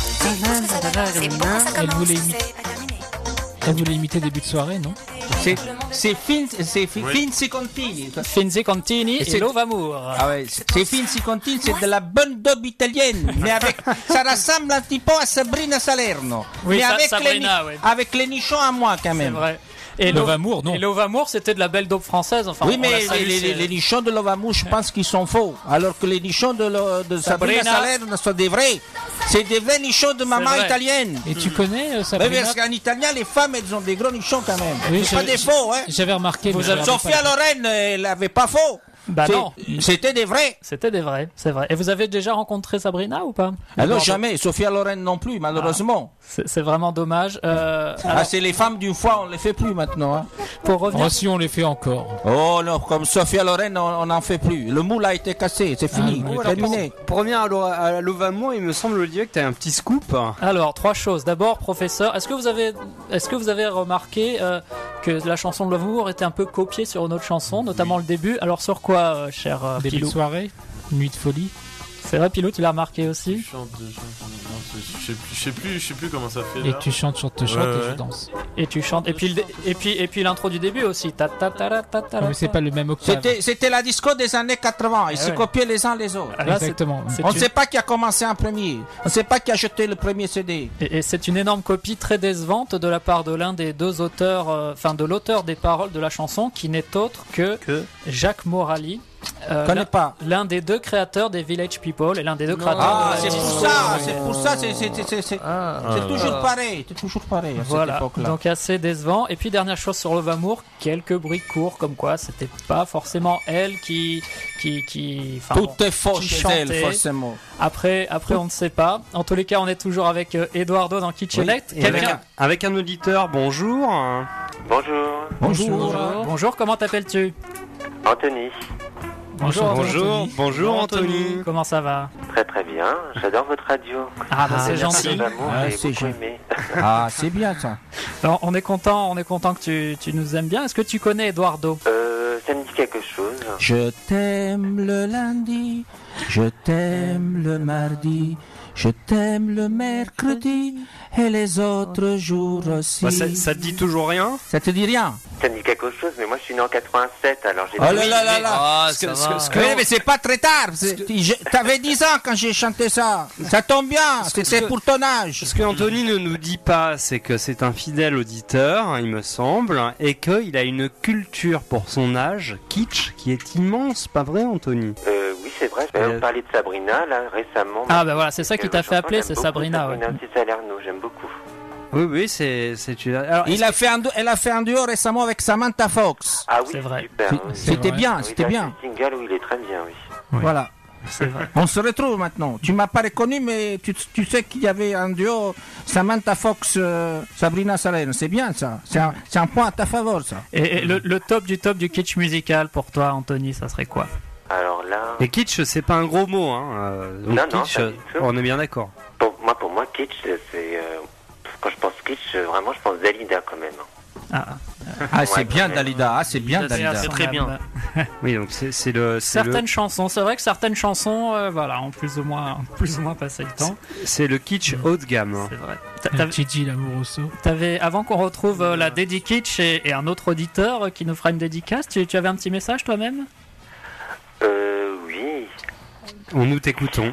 Elle voulait, imiter... Elle voulait imiter début de soirée, non? C'est, c'est, fin, c'est fi, oui. Finzi Contini. Finzi Contini et, et Lovamour. Ah ouais, c'est Finzi Contini, c'est de la bonne daube italienne. Mais avec, ça ressemble un petit peu à Sabrina Salerno. Oui, mais ça, avec, Sabrina, les, oui. avec les nichons à moi quand même. C'est vrai. Et Lovamour, non. Et Lovamour, c'était de la belle daube française. Enfin, oui, mais les, les, les, les nichons de Lovamour, je pense qu'ils sont faux. Alors que les nichons de, lo, de Sabrina, Sabrina Salerno sont des vrais. C'est des vrais nichons de maman italienne. Et tu connais euh, Sabrina? Mais parce qu'en italien, les femmes, elles ont des gros nichons quand même. Oui, c'est pas des faux, hein. J'avais remarqué. Vous avez Sophia Loren, elle n'avait pas faux. Bah non. C'était des vrais. C'était des vrais, c'est vrai. Et vous avez déjà rencontré Sabrina ou pas? Ah non, jamais. Sophia Loren non plus, malheureusement. Ah, c'est, c'est vraiment dommage. Euh, ah, alors... c'est les femmes d'une fois, on les fait plus maintenant. Hein. Pour revenir. Oh, si on les fait encore. Oh non, comme Sophia Loren, on n'en fait plus. Le moule a été cassé, c'est fini, ah, oui, terminé. Pour, pour revenir à, à Lovamour, il me semble, Olivier, que tu as un petit scoop. Alors, trois choses. D'abord, professeur, est-ce que vous avez, est-ce que vous avez remarqué euh, que la chanson de Lovamour était un peu copiée sur une autre chanson, notamment oui. le début? Alors, sur quoi, euh, cher euh, Début Pilou? de soirée, nuit de folie. C'est vrai, Pilou, tu l'as remarqué aussi? Je chante, je chante, je sais plus, je sais plus, je sais plus comment ça fait. Et là. tu chantes, sur te chantes ouais, et ouais. tu danses. Et tu chantes. Et puis, le, et puis, et puis l'intro du début aussi. Ta ta ta ta ta ta. Mais c'est pas le même octave. C'était, c'était la disco des années quatre-vingts. Ils ah se ouais. copiaient les uns les autres. Là, Exactement. C'est, c'est on ne une... sait pas qui a commencé en premier. On ne sait pas qui a jeté le premier C D. Et, et c'est une énorme copie très décevante de la part de l'un des deux auteurs, enfin euh, de l'auteur des paroles de la chanson, qui n'est autre que, que... Jacques Morali. Euh, Connais l'un- pas. L'un des deux créateurs des Village People et l'un des deux Non. créateurs Ah, de c'est la- pour ça, c'est pour ça, c'est c'est- c'est- c'est- c'est Ah. c'est toujours pareil, c'est toujours pareil à cette Voilà, époque-là. donc assez décevant. Et puis dernière chose sur Love Amour, quelques bruits courts comme quoi c'était pas forcément elle qui qui qui. enfin, Tout bon, est faux qui chez elle, chantait. forcément. Après, après on ne sait pas. En tous les cas, on est toujours avec euh, Eduardo dans Kitchenette. Et avec, un, avec un auditeur, bonjour. Bonjour. Bonjour. Bonjour. Comment t'appelles-tu? Anthony. Bonjour. Bonjour. Bonjour Anthony. Comment ça va? Très très bien. J'adore votre radio. Ah, bah, c'est J'adore gentil. l'amour, Ah, j'ai c'est beaucoup gentil. aimé. Ah, c'est bien ça. Alors, on est content, on est content que tu, tu nous aimes bien. Est-ce que tu connais Eduardo? Euh, ça me dit quelque chose. Je t'aime le lundi, je t'aime le mardi, je t'aime le mercredi et les autres jours aussi. Bah, ça, ça te dit toujours rien? Ça te dit rien? Ça me dit quelque chose, mais moi je suis né en quatre-vingt-sept, alors j'ai... Oh là là là là. Ah, ce que- ça ce va. que- ce que- Oui, mais c'est pas très tard. C'est- je- T'avais dix ans quand j'ai chanté ça. Ça tombe bien, Ce que- c'était ce que- pour ton âge. Ce que Anthony ne nous dit pas, c'est que c'est un fidèle auditeur, il me semble, et qu'il a une culture pour son âge, kitsch, qui est immense, pas vrai Anthony? Euh, oui, c'est vrai. Je vais parler de Sabrina, là, récemment. Ah, bah voilà, c'est ça qui t'a fait appeler, c'est J'aime beaucoup Sabrina. ouais. Sabrina aussi Salerno, j'aime beaucoup. Oui, oui, c'est... c'est une... Alors, Il a fait un du- elle a fait un duo récemment avec Samantha Fox. Ah oui, C'est vrai. super. C'est- oui. C'était bien, Oui, c'était dans bien. ce single, oui, il est très bien, oui. Voilà. C'est vrai. On se retrouve maintenant. Tu m'as pas reconnu, mais tu, tu sais qu'il y avait un duo Samantha Fox, euh, Sabrina Salerno. C'est bien ça. C'est un, c'est un point à ta faveur ça. Et, et le, le top du top du kitsch musical pour toi, Anthony, ça serait quoi? Alors là... Et kitsch, c'est pas un gros mot, hein. euh, donc Non, non, kitsch, pas du tout. on est bien d'accord. Pour moi, pour moi, kitsch, c'est... euh, quand je pense kitsch, euh, vraiment, je pense Dalida quand même. Ah, Ah, c'est Ouais, bien ouais. Dalida. Ah, c'est bien c'est Dalida. assez très bien. Oui, donc c'est c'est le... c'est le- Certaines chansons, c'est vrai que certaines chansons, euh, voilà, ont plus ou moins, plus ou moins passé le temps. C'est le kitsch haut de gamme. hein. C'est vrai. T'a- t'avais- Gigi Lamoroso. T'avais, avant qu'on retrouve euh, la dédi kitsch et, et un autre auditeur euh, qui nous fera une dédicace, tu, tu avais un petit message toi-même? Euh, oui. On nous t'écoutons.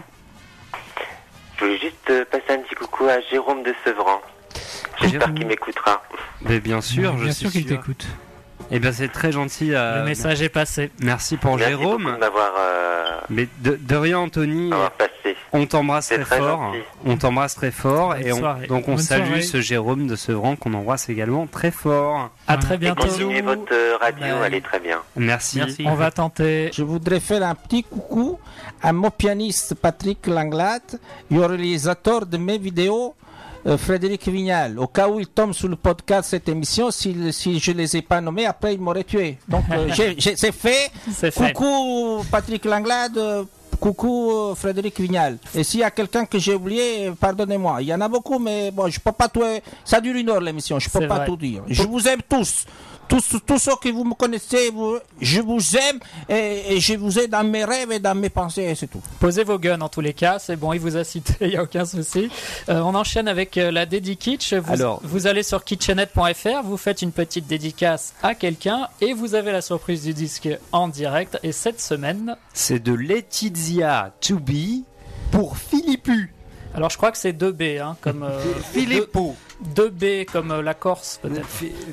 Je voulais juste euh, passer un petit coucou à Jérôme de Sevran. J'espère Jérôme. qu'il m'écoutera. Mais bien sûr, je Bien suis sûr qu'il t'écoute. Eh bien, c'est très gentil. euh, Le message est passé. Merci pour Merci Jérôme. beaucoup de m'avoir euh, Mais de, de rien, Anthony. m'avoir passé. On t'embrasse C'est très, très fort. gentil. On t'embrasse très fort. Bonne et on, soirée. donc on Bonne salue soirée. ce Jérôme de Sevran qu'on embrasse également très fort. À très Et bientôt. continuez votre euh, radio, Ouais. elle est très bien. Merci. Merci. On va tenter. Je voudrais faire un petit coucou à mon pianiste Patrick Langlade et au réalisateur de mes vidéos, euh, Frédéric Vignal. Au cas où il tombe sur le podcast cette émission, si, si je ne les ai pas nommés, après il m'aurait tué. Donc euh, j'ai- j'ai- c'est fait. C'est fait. Coucou Patrick Langlade, euh, coucou euh, Frédéric Vignal. Et s'il y a quelqu'un que j'ai oublié, euh, pardonnez-moi. Il y en a beaucoup, mais bon, je peux pas tout. Ça dure une heure l'émission, je peux C'est pas vrai. tout dire. Je vous aime tous. Tous, tous ceux que vous me connaissez, vous- je vous aime et, et je vous ai dans mes rêves et dans mes pensées, et c'est tout. Posez vos guns en tous les cas, c'est bon, il vous a cité, il n'y a aucun souci. Euh, on enchaîne avec euh, la dédi kitsch. Vous, Alors. vous allez sur kitchenette point f r, vous faites une petite dédicace à quelqu'un et vous avez la surprise du disque en direct. Et cette semaine, C'est de Laetitia To Be pour Philippu. alors je crois que c'est deux B, hein, comme euh, Philippou. deux B comme euh, la Corse peut-être.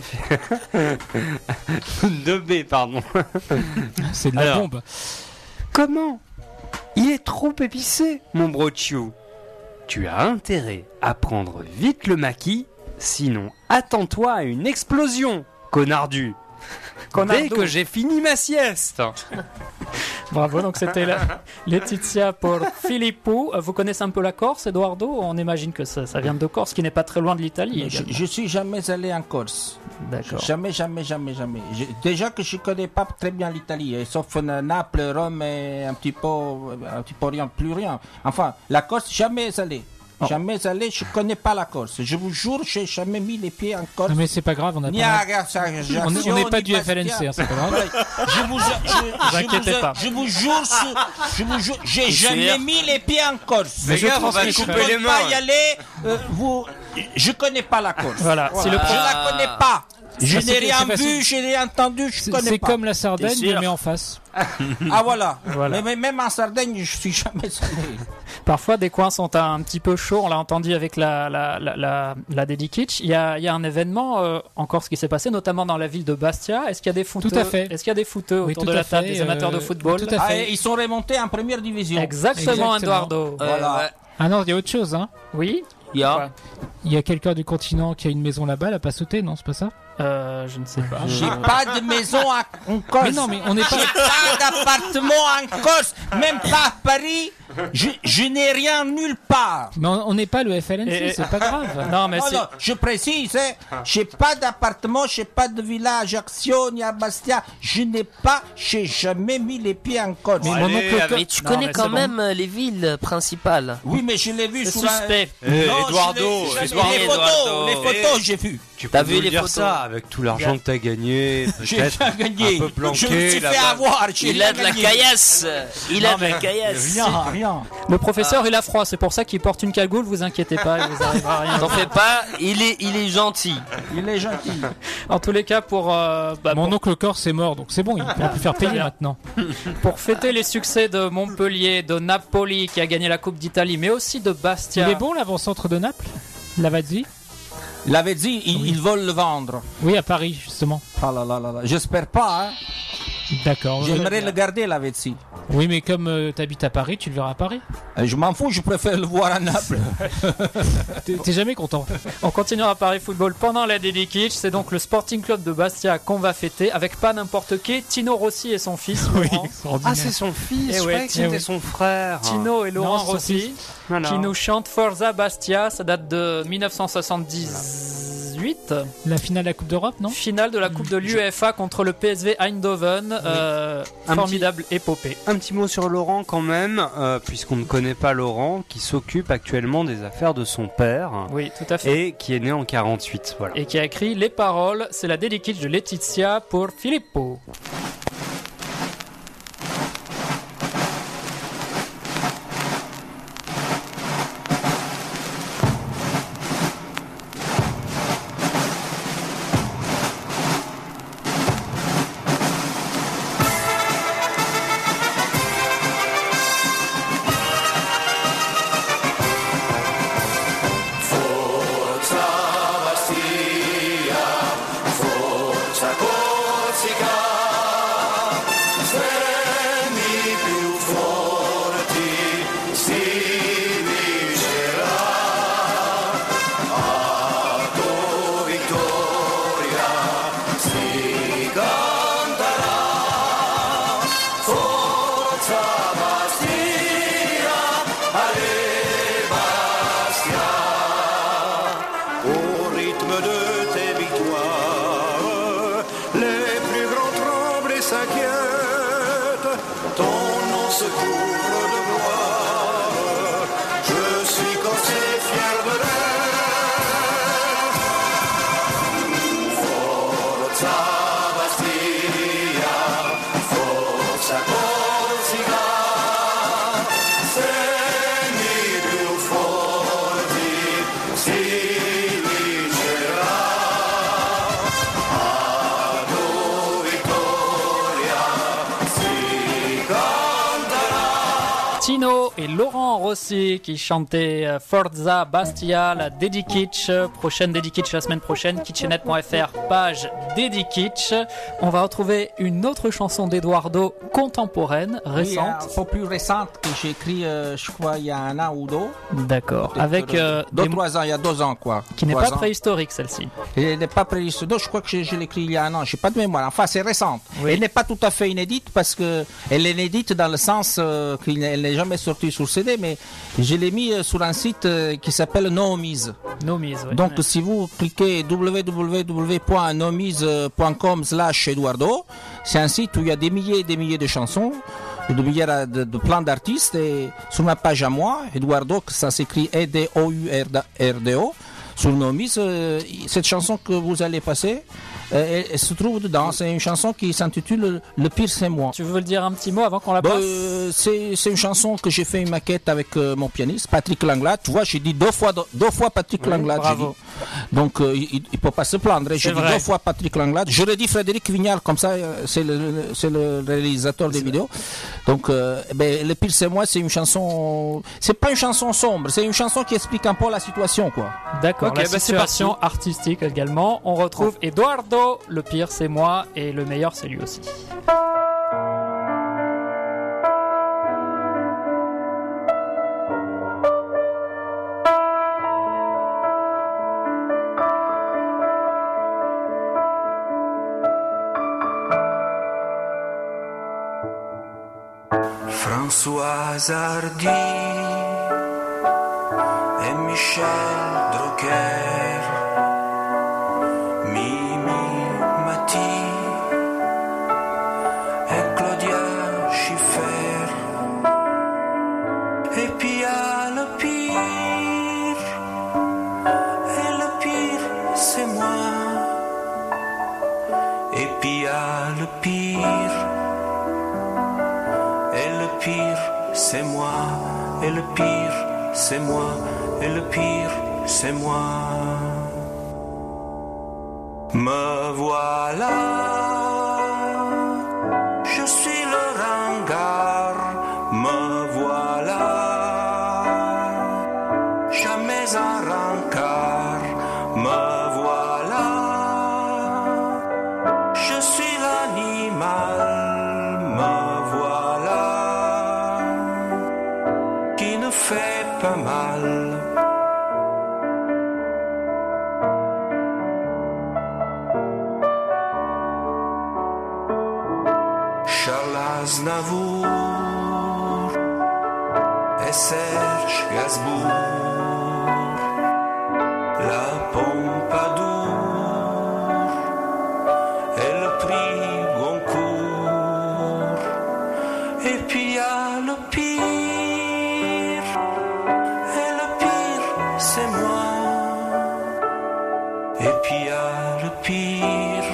deux B, pardon. C'est de la Alors. bombe. Comment? Il est trop épicé, mon brochio. Tu as intérêt à prendre vite le maquis, sinon attends-toi à une explosion, connardu. Connardo. Dès que j'ai fini ma sieste. Bravo, donc c'était la Laetitia pour Filippo. Euh, Vous connaissez un peu la Corse, Eduardo? On imagine que ça, ça vient de Corse, qui n'est pas très loin de l'Italie. Je, également. je suis jamais allé en Corse. D'accord. Jamais, jamais, jamais, jamais. Je- déjà que je connais pas très bien l'Italie, eh, sauf euh, Naples, Rome et un petit peu, un petit peu rien, plus rien. Enfin, la Corse, jamais allé. Jamais allé, je connais pas la Corse. Je vous jure, j'ai jamais mis les pieds en Corse. Non mais c'est pas grave, on a Ni pas. à Ajaccio, On est- on n'est pas ni du F L N C, hein, c'est pas grave. Je vous, je, je, inquiétez vous, pas. je vous jure, ce- je vous jure, j'ai jamais mis les pieds en Corse. Mais je gars, on va ne couper peux les pas mains. y aller. euh, vous, je connais pas la Corse. Voilà, si le Je pro- la connais pas. Je Ah, c'est- n'ai rien c'est vu, facile. je n'ai rien entendu, je C'est connais c'est pas. comme la Sardaigne, T'es sûr mais en face. Ah voilà. Voilà. Mais, mais même en Sardaigne, je suis jamais allé. Parfois, des coins sont un, un petit peu chauds. On l'a entendu avec la, la, la, la, la Daddy Kitsch. Il y a, il y a un événement, euh, encore ce qui s'est passé, notamment dans la ville de Bastia. Est-ce qu'il y a des footeux Tout à fait. Est-ce qu'il y a des footeux Oui, autour tout de à la table, fait, des amateurs de euh, football? tout à Ah, fait. et ils sont remontés en première division. Exactement, Exactement. Eduardo. Voilà. Ah non, il y a autre chose, hein. Oui. Il y a. Il y a quelqu'un du continent qui a une maison là-bas, elle a pas sauté, non, c'est pas ça? Euh, je ne sais pas. J'ai pas de maison à- en Corse. Mais non, mais on n'est pas. J'ai pas d'appartement en Corse, même pas à Paris. Je, je n'ai rien nulle part. Mais on on n'est pas le F L N C, Et- c'est pas grave. Non, mais Non, c'est. non, je précise, hein, j'ai pas d'appartement, j'ai pas de villa à Ajaccio ni à Bastia. Je n'ai pas, j'ai jamais mis les pieds en Corse. Mais mon Allez, oncle avec- Mais tu Non, connais mais quand c'est bon. même euh, les villes principales. Oui, mais je l'ai vu C'est sur la... suspect. Eh, Non, Eduardo, je l'ai- je l'ai- Eduardo. les photos, Eduardo. les photos, j'ai vu. Tu T'as peux vu nous les dire photos ça avec tout l'argent que t'as gagné, J'ai peut-être rien gagné. un peu planqué Je me suis fait là-bas. avoir. j'ai Il a rien de la gagné. caillasse. Il a Non, de la mais caillasse. Rien, rien. Le professeur, il a froid. C'est pour ça qu'il porte une cagoule. Vous inquiétez pas, il vous arrivera rien. T'en fais pas, il est, il est gentil. Il est gentil. En tous les cas, pour, euh, bah, Mon pour, oncle Corse est mort, donc c'est bon, il pourra plus faire payer bien. maintenant. pour fêter les succès de Montpellier, de Napoli qui a gagné la Coupe d'Italie, mais aussi de Bastia. Il est bon l'avant-centre de Naples, Lavazzi? Il avait dit, ils, ils veulent le vendre. Oui, à Paris, justement. Ah là là là là. J'espère pas, hein. D'accord. J'aimerais le garder, Lavezzi. Oui, mais comme euh, t'habites à Paris, tu le verras à Paris. Euh, Je m'en fous, je préfère le voir à Naples. T'es t'es jamais content. On continuera à Paris Football pendant la Daddy Kitsch. C'est donc le Sporting Club de Bastia qu'on va fêter avec pas n'importe qui, Tino Rossi et son fils. Laurent. Ah, c'est son fils, Eh je ouais, croyais que eh c'était oui. son frère. Tino et Laurent Non, son Rossi fils. Non, non. qui nous chantent Forza Bastia. Ça date de dix-neuf cent soixante-dix-huit. La finale de la Coupe d'Europe, non? Finale de la Coupe de l'UEFA contre le P S V Eindhoven. Euh, Un formidable épopée. Un petit mot sur Laurent quand même, euh, puisqu'on ne connaît pas Laurent, qui s'occupe actuellement des affaires de son père Oui, tout à fait. et qui est né en quarante-huit. Voilà. Et qui a écrit les paroles. C'est la Daddy Kitsch de Laetitia pour Filippo. Forza Bastia, forza Corsica, stemmi più forti, si vincerà. A tua vittoria si canterà. Forza Bastia, allez Bastia. Au rythme de tes victoires, les plus grands tremblent et s'inquiètent. Ton nom se couvre de gloire. Je suis corse et fier de l'être. Forza Bastia, forza Corsica, segni più forti si vincerà. A tua vittoria si canterà. Tino et Laurent Rossi qui chantaient euh, Forza Bastia, la Daddy Kitsch. Prochaine Daddy Kitsch la semaine prochaine, kitchenette point f r, page Daddy Kitsch. On va retrouver une autre chanson d'Eduardo contemporaine, Oui, récente. un peu plus récente que j'ai écrit, euh, je crois, il y a un an ou deux. D'accord. Avec euh, deux, des- trois ans, il y a deux ans, quoi. qui n'est Trois pas ans. préhistorique celle-ci. Elle n'est pas préhistorique. Non, je crois que je, je l'ai écrit il y a un an. Je n'ai pas de mémoire. Enfin, c'est récente. Oui. Elle n'est pas tout à fait inédite parce que elle est inédite dans le sens euh, qu'elle n'est elle n'est jamais sortie sur C D, mais je l'ai mis euh, sur un site euh, qui s'appelle Nomise. Nomise, oui. Donc, si vous cliquez w w w point nomise point com slash Eduardo, c'est un site où il y a des milliers et des milliers de chansons, de milliers de, de plein d'artistes. Et sur ma page à moi, Eduardo, que ça s'écrit E D O U R D O, sur Nomise, euh, cette chanson que vous allez passer, euh, elle, elle se trouve dedans. C'est une chanson qui s'intitule Le pire c'est moi. Tu veux le dire un petit mot avant qu'on la Bah, passe euh, c'est, c'est une chanson que j'ai fait une maquette avec euh, mon pianiste Patrick Langlade. Tu vois, j'ai dit deux fois, deux fois Patrick Oui, Langlade. J'ai bravo. dit. Donc euh, il ne peut pas se plaindre. J'ai dit deux fois Patrick Langlade. J'aurais dit Frédéric Vignal, comme ça, euh, c'est le, c'est le réalisateur des vidéos. Donc euh, ben, le pire c'est moi, c'est une chanson. C'est pas une chanson sombre, c'est une chanson qui explique un peu la situation, quoi. D'accord, Ok, la bah, c'est situation artistique également. On retrouve Eduardo, le pire c'est moi et le meilleur c'est lui aussi. Françoise Hardy et Michel Drucker, Mimi Mati et Claudia Schiffer. Et puis il y a le pire, et le pire c'est moi. Et puis il y a le pire, et le pire c'est moi, et le pire c'est moi, et le pire c'est moi. Me voilà, je suis le ringard, me voilà, jamais un rencard, me voilà, je suis l'animal, me voilà, qui ne fait pas mal. Charles Aznavour et Serge Gainsbourg, la Pompadour et le prix Goncourt. Et puis il y a le pire, et le pire c'est moi. Et puis il y a le pire,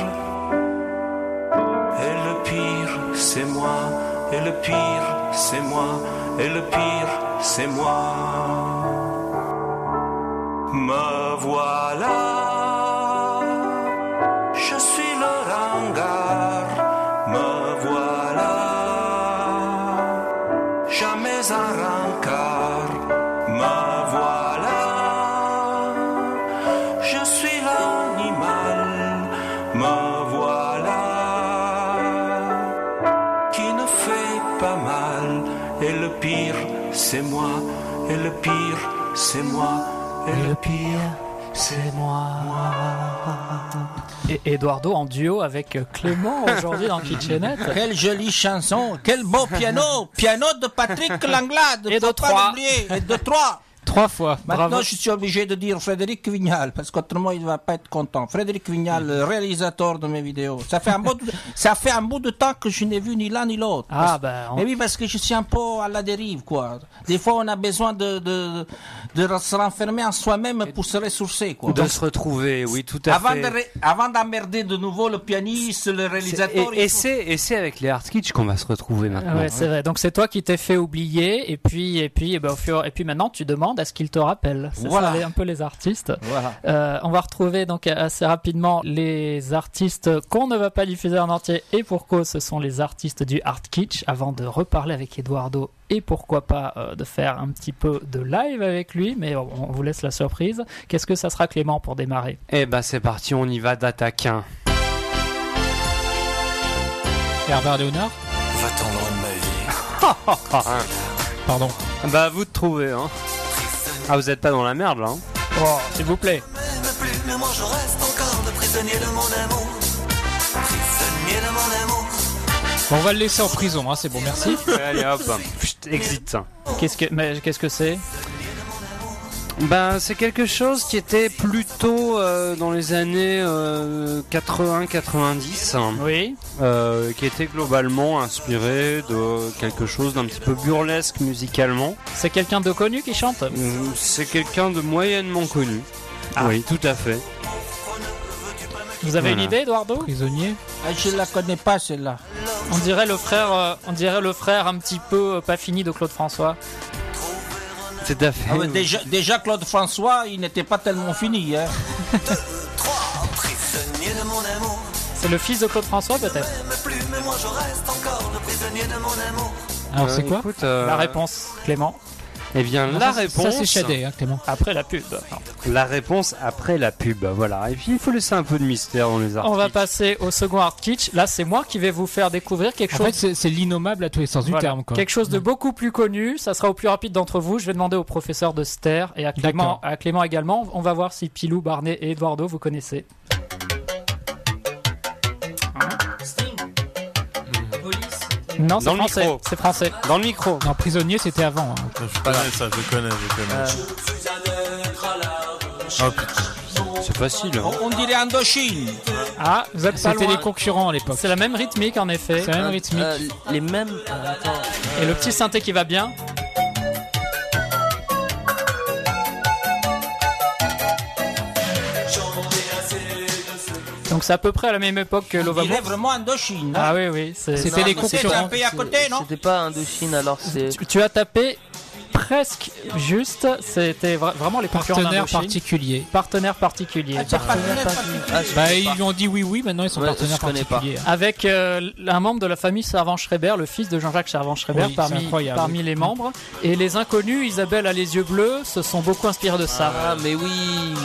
et le pire c'est moi, et le pire c'est moi, et le pire c'est moi. Me voilà, je suis le ringard, me voilà, jamais un rencard, me voilà, je suis l'animal, me voilà, qui ne fait pas mal. Et le pire c'est moi, et le pire c'est moi, et le pire c'est moi. Et Eduardo en duo avec Clément aujourd'hui dans Kitchenette. Quelle jolie chanson, quel beau piano, piano de Patrick Langlade, et de faut pas trois. l'oublier, et de trois. Trois fois. Maintenant, Bravo. je suis obligé de dire Frédéric Vignal, parce qu'autrement, il ne va pas être content. Frédéric Vignal, le réalisateur de mes vidéos. Ça fait un bout de, ça fait un bout de temps que je n'ai vu ni l'un ni l'autre. Ah, Parce- ben, on- Mais oui, parce que je suis un peu à la dérive, quoi. Des fois, on a besoin de, de, de se renfermer en soi-même pour se ressourcer, quoi. De se retrouver, oui, tout à avant fait. de ré- avant d'emmerder de nouveau le pianiste, le réalisateur. Et, et c'est et c'est avec les Hard Kitsch qu'on va se retrouver maintenant. Ouais, c'est vrai. Donc c'est toi qui t'es fait oublier et puis et puis et ben, au fur et puis maintenant tu demandes à ce qu'ils te rappellent. C'est Voilà. ça les- un peu les artistes. Voilà. Euh, on va retrouver donc assez rapidement les artistes qu'on ne va pas diffuser en entier et pour cause ce sont les artistes du Hard Kitsch avant de reparler avec Eduardo et pourquoi pas euh, de faire un petit peu de live avec lui, mais on, on vous laisse la surprise. Qu'est-ce que ça sera Clément pour démarrer? Eh ben c'est parti, on y va d'attaquin. Herbert Léonard. Va-t'en loin de ma vie. Pardon. Bah à vous de trouver, hein. Ah, vous êtes pas dans la merde là, hein. Oh, s'il vous plaît. Même plus, mais moi je reste encore le prisonnier de mon amour. Prisonnier de mon amour. Bon, on va le laisser en prison, hein, c'est bon, merci. Allez hop, Pfft, exit. Qu'est-ce que mais qu'est-ce que c'est? Ben, c'est quelque chose qui était plutôt euh, dans les années euh, quatre-vingts quatre-vingt-dix. Oui. Euh, qui était globalement inspiré de quelque chose d'un petit peu burlesque musicalement. C'est quelqu'un de connu qui chante? Euh, C'est quelqu'un de moyennement connu. Ah. Oui, tout à fait. Vous avez Voilà. une idée, Eduardo? Prisonnier. Ah, je la connais pas, celle-là. On dirait le frère, euh, on dirait le frère un petit peu euh, pas fini de Claude François. C'est à fait. Ah ouais, déjà, déjà Claude François, il n'était pas tellement fini. Hein. Prisonnier de mon amour. C'est le fils de Claude François, peut-être. Plus, mais moi je reste encore le prisonnier de mon amour. Alors c'est quoi Écoute, euh, La réponse, Clément. Eh bien, Non, la ça, réponse. Ça c'est Shadé, hein, Clément. Après la pub. Non. La réponse après la pub, voilà. Et puis il faut laisser un peu de mystère dans les articles. On va passer au second art kitsch. Là, c'est moi qui vais vous faire découvrir quelque En chose. fait, c'est, c'est l'innommable à tous les sens du Voilà. terme, quoi. Quelque chose de beaucoup plus connu. Ça sera au plus rapide d'entre vous. Je vais demander au professeur de Ster et à Clément, à Clément également. On va voir si Pilou, Barnet et Eduardo vous connaissez. Non, c'est Dans le français. micro. C'est français. Dans le micro. Non, prisonnier, c'était avant. hein. Je connais ça, je connais, je connais. Oh putain. C'est facile. hein. On, on dirait Indochine. Ah, vous êtes pas C'était loin. les concurrents à l'époque. C'est la même rythmique en effet. C'est la même rythmique. Euh, les mêmes. euh, attends. Et le petit synthé qui va bien. Donc c'est à peu près à la même époque que Il est Lovamour. vraiment Indochine. hein. Ah oui, oui. c'est- C'était les C'est un concurrents. pays à côté, non? C'était pas Indochine, alors c'est. Tu, tu as tapé presque juste. C'était vra- vraiment les concurrents Partenaire d'Indochine. particulier. Partenaire particulier. Ah, c'est partenaire particulier. Ah, je Bah, connais ils pas. lui ont dit oui, oui, maintenant ils sont Ouais, partenaires je connais pas. particuliers. Avec euh, un membre de la famille Servan-Schreiber, le fils de Jean-Jacques Servan-Schreiber, Oui, c'est parmi, incroyable. parmi les membres. Et les inconnus, Isabelle a les yeux bleus, se sont beaucoup inspirés de ça. Ah, mais oui.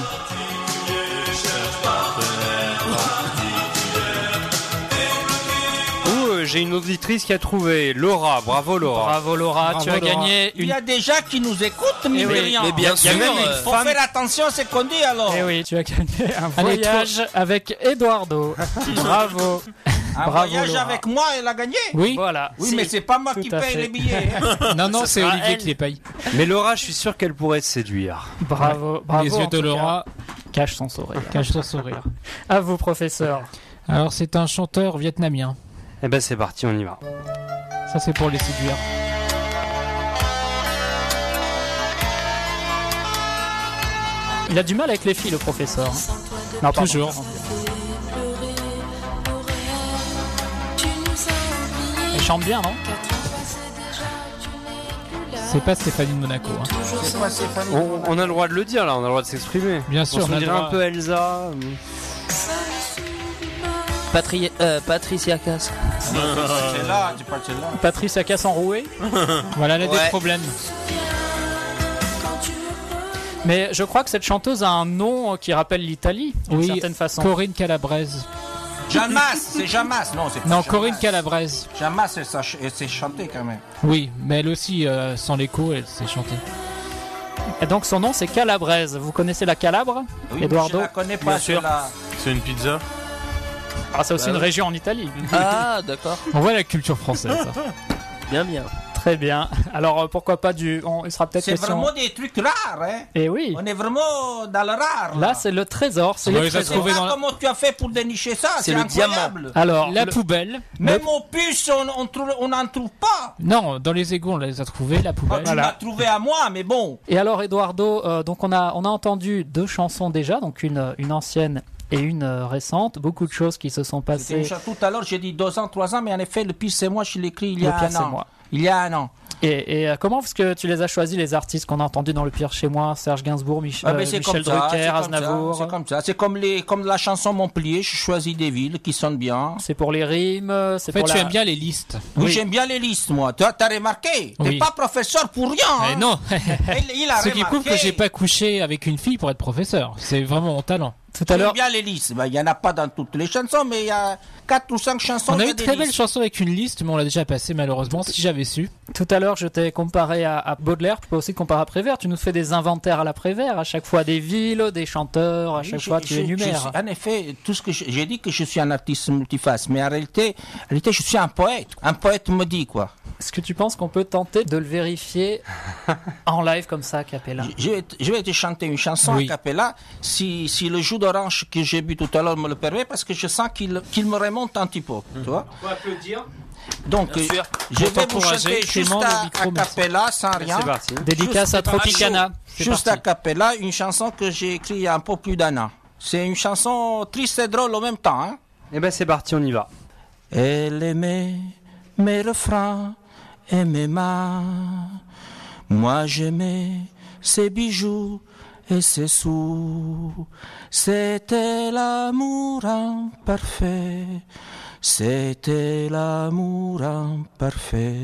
Ouh, euh, j'ai une auditrice qui a trouvé. Laura, bravo Laura. Bravo Laura, Bravo, tu as Laura. gagné Il une. y a des gens qui nous écoutent, mais Eh oui, rien. mais bien Il y a sûr, même une- euh, faut faire attention à ce qu'on dit alors. Eh oui, tu as gagné un Allez, voyage avec Eduardo. Bravo. Un Bravo, voyage Laura. avec moi, elle a gagné. Oui. Voilà. Oui, mais c'est pas moi Tout qui à paye fait. les billets. hein. Non, non, Ce c'est sera Olivier elle. qui les paye. Mais Laura, je suis sûr qu'elle pourrait te séduire. Bravo, bravo. Les yeux en de tout Laura cas. Cache son sourire. cachent son sourire. À vous, professeur. Alors, c'est un chanteur vietnamien. Eh ben c'est parti, on y va. Ça, c'est pour les séduire. Il a du mal avec les filles, le professeur. hein. Non, pardon. Toujours. Il chante bien, non C'est pas Stéphanie de Monaco. hein. C'est quoi, Stéphanie? On, on a le droit de le dire là, on a le droit de s'exprimer. Bien sûr, on on se a le dirait droit. un peu Elsa. mais- Patri... Euh, Patricia Cass. C'est là, c'est pas celle-là. Patrice Akas enroué. Voilà, elle a des Ouais. problèmes. Mais je crois que cette chanteuse a un nom qui rappelle l'Italie, d'une Oui, certaine façon. Corinne Calabrese. Jean Masse, c'est Jean Masse. Non, c'est pas Non, Jean Corinne Masse. Calabrese. Jean Masse, elle s'a- elle s'est chantée quand même. Oui, mais elle aussi, euh, sans l'écho, elle s'est chantée. Et donc son nom c'est Calabrese. Vous connaissez la Calabre, Oui, mais Eduardo? je la connais Bien pas, sûr. celle-là. C'est une pizza. Ah, c'est aussi Bah une oui. région en Italie. Ah, d'accord. On voit la culture française. ça. Bien, bien. Très bien. Alors euh, pourquoi pas du. On... Il sera peut-être C'est question. vraiment des trucs rares, hein. Et oui. On est vraiment dans le rare. Là c'est le trésor. C'est On le les a trésor. Je sais trouvés pas dans la- comment tu as fait pour dénicher ça, C'est c'est le incroyable. Alors La le- poubelle. Même au puce, on on trouve- on n'en trouve pas. Non, dans les égouts, on les a trouvés, la Ah, poubelle. tu l'as trouvé à moi, mais bon. Et alors Eduardo, euh, donc on a on a entendu deux chansons déjà, donc une une ancienne et une euh, récente. Beaucoup de choses qui se sont C'était passées. une cha- Tout à l'heure, j'ai dit deux ans, trois ans, mais en effet, le pire, c'est moi, je l'ai écrit il y Le a pire, un c'est an. moi. Il y a un an. Et, et euh, comment est-ce que tu les as choisis, les artistes qu'on a entendus dans Le Pire chez moi, Serge Gainsbourg, Mich- Ah, mais euh, c'est Michel comme ça, Drucker, c'est comme Aznavour? ça, C'est comme ça. C'est comme, les, comme la chanson Montpellier, je choisis des villes qui sonnent bien. C'est pour les rimes, c'est En fait, pour tu la... aimes bien les listes. Oui, Oui. j'aime bien les listes, moi. Tu as, t'as remarqué? T'es Oui. pas professeur pour rien. Eh hein. non. Il, il a Ce qui remarqué. prouve que j'ai pas couché avec une fille pour être professeur. C'est vraiment mon talent. Tout à J'aime l'heure, bien les listes. Ben, il y en a pas dans toutes les chansons, mais il y a quatre ou cinq chansons. On il a y eu a une des très belle listes. chanson avec une liste, mais on l'a déjà passée malheureusement. Si j'avais su. tout à l'heure, je t'ai comparé à, à Baudelaire. Tu peux aussi comparer à Prévert. Tu nous fais des inventaires à la Prévert. À chaque fois, des villes, des chanteurs. À Oui, chaque je- fois, tu je- je énumères. suis- en effet, tout ce que je- j'ai dit que je suis un artiste multiface, mais en réalité, en réalité, je suis un poète. Un poète me dit quoi. Est-ce que tu penses qu'on peut tenter de le vérifier en live comme ça, a cappella? Je vais, te- je vais te chanter une chanson Oui. a cappella, si, si le jus d'orange que j'ai bu tout à l'heure me le permet, parce que je sens qu'il qu'il me remonte un petit peu. Tu vois? On peut applaudir. Donc, Bien euh, sûr. je Pour vais vous t'encourager, chanter juste Clément, le à, micro, a merci. cappella, sans rien. C'est parti. Dédicace à Juste- Tropicana. C'est Juste parti. a cappella, une chanson que j'ai écrite il y a un peu plus d'un an. C'est une chanson triste et drôle en même temps. Hein? Eh ben c'est parti, on y va. Elle aimait mes refrains et mes mains, Moi j'aimais ses bijoux et ses sous. C'était l'amour imparfait. C'était l'amour imparfait.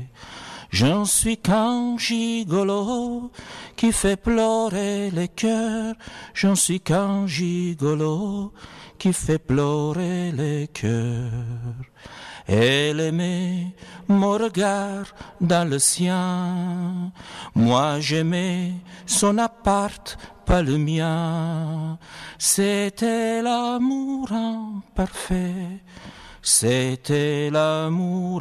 Je suis qu'un gigolo qui fait pleurer les cœurs. Je suis qu'un gigolo qui fait pleurer les cœurs. Elle aimait mon regard dans le sien. Moi j'aimais son appart, pas le mien. C'était l'amour imparfait. C'était l'amour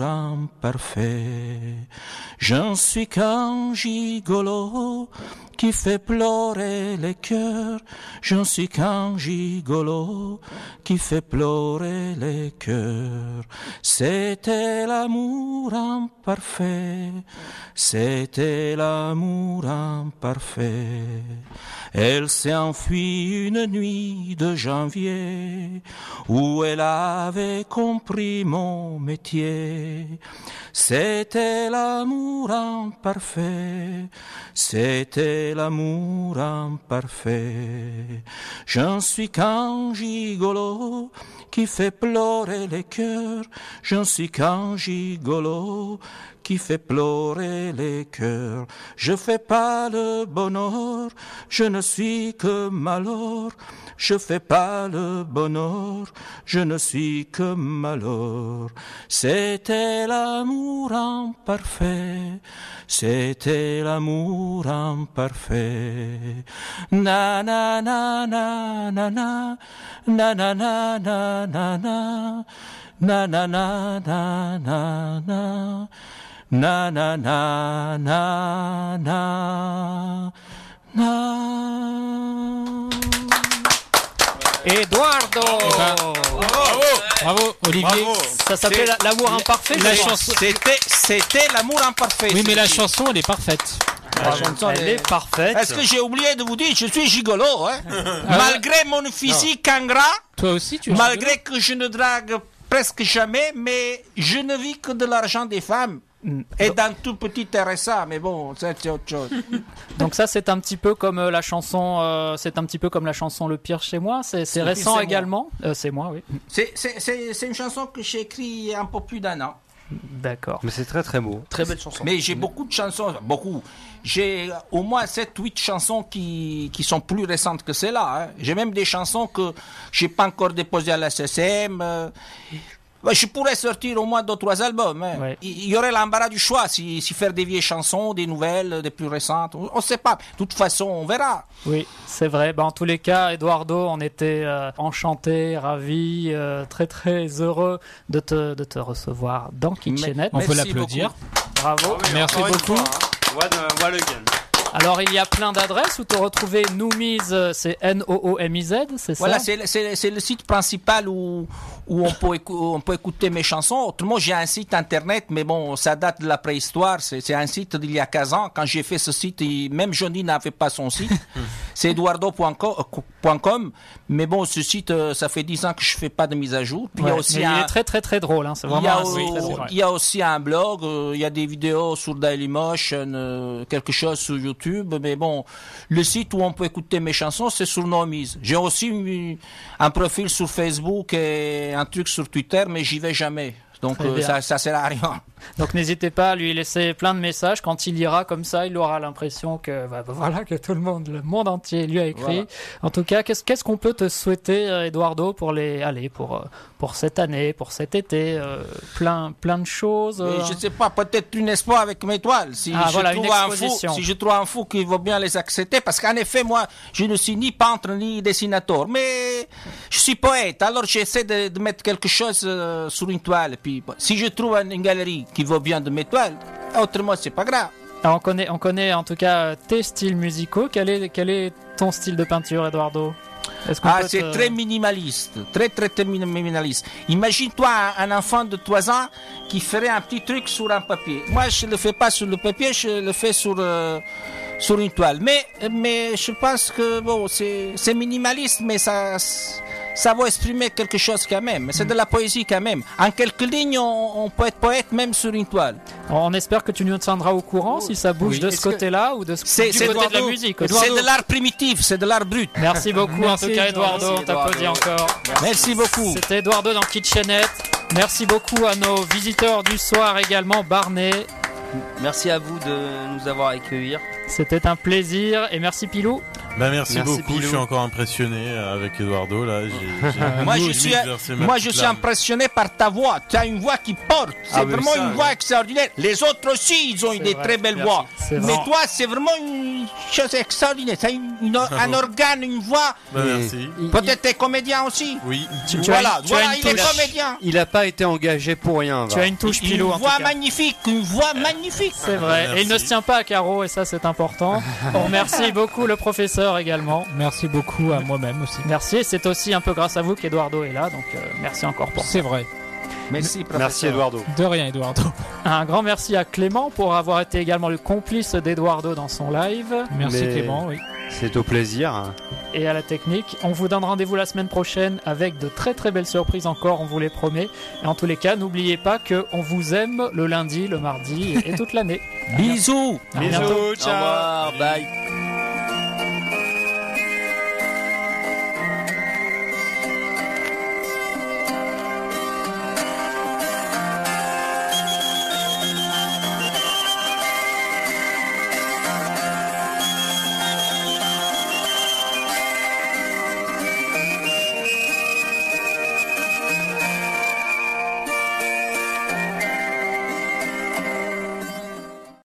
imparfait. Je suis qu'un gigolo qui fait pleurer les cœurs. Je suis qu'un gigolo qui fait pleurer les cœurs. C'était l'amour imparfait. C'était l'amour imparfait. Elle s'est enfuie une nuit de janvier où elle avait compris mon métier. C'était l'amour imparfait. C'était l'amour imparfait. Je suis qu'un gigolo qui fait pleurer les cœurs. Je suis qu'un gigolo qui fait pleurer les cœurs. Je fais pas le bonheur, je ne suis que malheur. Je fais pas le bonheur, je ne suis que malheur. C'était l'amour imparfait, c'était l'amour imparfait. Na na na na na na na na na na na na na na na na na na. Na na na na na na. Eduardo. Bravo, bravo Olivier. Ça s'appelle C'est- l'amour imparfait. La je crois. chanson, c'était, c'était l'amour imparfait. Oui, mais la C'était- chanson, elle est parfaite. La chanson, Elle est parfaite. Est-ce que j'ai oublié de vous dire, je suis gigolo, hein? Malgré mon physique ingrat, Toi aussi, tu es malgré que je ne drague presque jamais, mais je ne vis que de l'argent des femmes. Et d'un tout petit R S A, mais bon, ça, c'est autre chose. Donc ça c'est un petit peu comme euh, la chanson, euh, c'est un petit peu comme la chanson Le Pire chez moi. C'est c'est Le Pire, récent c'est moi. également. Euh, c'est moi, oui. C'est, c'est, c'est, c'est une chanson que j'ai écrite il y a un peu plus d'un an. D'accord. Mais c'est très très beau. Très belle chanson. Mais j'ai beaucoup de chansons, beaucoup. J'ai au moins sept huit chansons qui, qui sont plus récentes que celle-là. Hein. J'ai même des chansons que j'ai pas encore déposées à la S S M. Euh, bah, je pourrais sortir au moins deux trois albums. Hein. Ouais. Il y aurait l'embarras du choix, si, si faire des vieilles chansons, des nouvelles, des plus récentes. On ne sait pas. De toute façon, on verra. Oui, c'est vrai. Ben, en tous les cas, Eduardo, on était euh, enchantés, ravis, euh, très très heureux de te, de te recevoir dans Kitchenette. On peut Merci l'applaudir. Bravo. Merci Encore une beaucoup. fois, hein. One, uh, one again. Alors il y a plein d'adresses où te retrouver Noomiz, euh, c'est N O O M I Z, c'est ça? Voilà, c'est, c'est, c'est le site principal où, où on, peut écou- on peut écouter mes chansons. Autrement, j'ai un site internet, mais bon, ça date de la préhistoire. C'est, c'est un site d'il y a quinze ans. Quand j'ai fait ce site, il- même Johnny n'avait pas son site. C'est eduardo point com. Mais bon, ce site, euh, ça fait dix ans que je fais pas de mise à jour. Puis il y a Ouais, aussi mais un... il est très très très drôle, hein. C'est Il y, vraiment a, un site très au- drôle. il y a aussi un blog, euh, il y a des vidéos sur Dailymotion, euh, quelque chose sur YouTube, mais bon, le site où on peut écouter mes chansons, c'est sur Noomiz. J'ai aussi mis un profil sur Facebook et un truc sur Twitter, mais j'y vais jamais. Donc Très euh, bien. ça, ça sert à rien. Donc n'hésitez pas à lui laisser plein de messages. Quand il lira comme ça, il aura l'impression que bah, bah, voilà que tout le monde, le monde entier lui a écrit. Voilà. En tout cas, qu'est-ce qu'est-ce qu'on peut te souhaiter, euh, Eduardo, pour les allez pour euh, pour cette année, pour cet été, euh, plein plein de choses. euh, Mais je sais pas, peut-être une espoir avec mes toiles. Si, Ah, je voilà, une trouve un fou, exposition. si je trouve un fou qui va bien les accepter, parce qu'en effet, moi, je ne suis ni peintre ni dessinateur, mais je suis poète, alors j'essaie de, de mettre quelque chose euh, sur une toile. Et puis, bon, si je trouve une galerie qui vaut bien de mes toiles, autrement, c'est pas grave. Alors, on connaît on connaît en tout cas euh, tes styles musicaux. Quel est quel est ton style de peinture, Eduardo? Est-ce qu'on Ah, peut c'est te- très minimaliste, très très très min- minimaliste. Imagine-toi un, un enfant de trois ans qui ferait un petit truc sur un papier. Moi, je le fais pas sur le papier, je le fais sur euh, sur une toile. Mais mais je pense que bon, c'est c'est minimaliste, mais ça ça va exprimer quelque chose quand même. C'est de la poésie quand même. En quelques lignes, on, on peut être poète même sur une toile. On espère que tu nous tiendras au courant si ça bouge Oui. de ce Est-ce que- côté-là ou de ce C'est du c'est côté de la Eduardo. musique. C'est Eduardo. de l'art primitif, c'est de l'art brut. Merci beaucoup Merci, en tout cas Eduardo. Eduardo, on t'applaudit encore. Merci beaucoup. C'était Eduardo dans Kitchenette. Merci beaucoup à nos visiteurs du soir également, Barney. Merci à vous de nous avoir accueillis. C'était un plaisir et merci Pilou. Bah merci, Merci, beaucoup, Pilou. je suis encore impressionné euh, avec Eduardo là. J'ai, j'ai Moi, je limite suis, versé ma moi, petite je suis larme. impressionné par ta voix. Tu as une voix qui porte. C'est Ah, oui, vraiment ça, une oui. voix extraordinaire. Les autres aussi, ils ont eu C'est des vrai, très belles merci. voix. C'est Mais vrai. toi, c'est vraiment une chose extraordinaire. Tu as une- une- un organe, une voix. Bah, merci. Peut-être tu es comédien aussi. Oui. Tu- tu as voilà, une- tu as voilà une il est touche. comédien. Il n'a pas été engagé pour rien. Tu va. as une touche Une Pilou en tout voix cas. magnifique, une voix magnifique. C'est vrai. Et il ne se tient pas à carreau et ça c'est important. On remercie beaucoup le professeur également. Merci beaucoup à moi-même aussi. Merci. Et c'est aussi un peu grâce à vous qu'Eduardo est là. Donc euh, merci encore pour ça. C'est vrai. Merci, professeur. Merci Eduardo. De rien, Eduardo. Un grand merci à Clément pour avoir été également le complice d'Eduardo dans son live. Merci Mais- Clément, oui. C'est au plaisir. Et à la technique. On vous donne rendez-vous la semaine prochaine avec de très très belles surprises encore, on vous les promet. Et en tous les cas, n'oubliez pas qu'on vous aime le lundi, le mardi et, et toute l'année. Bisous. À bientôt. Au revoir, bye.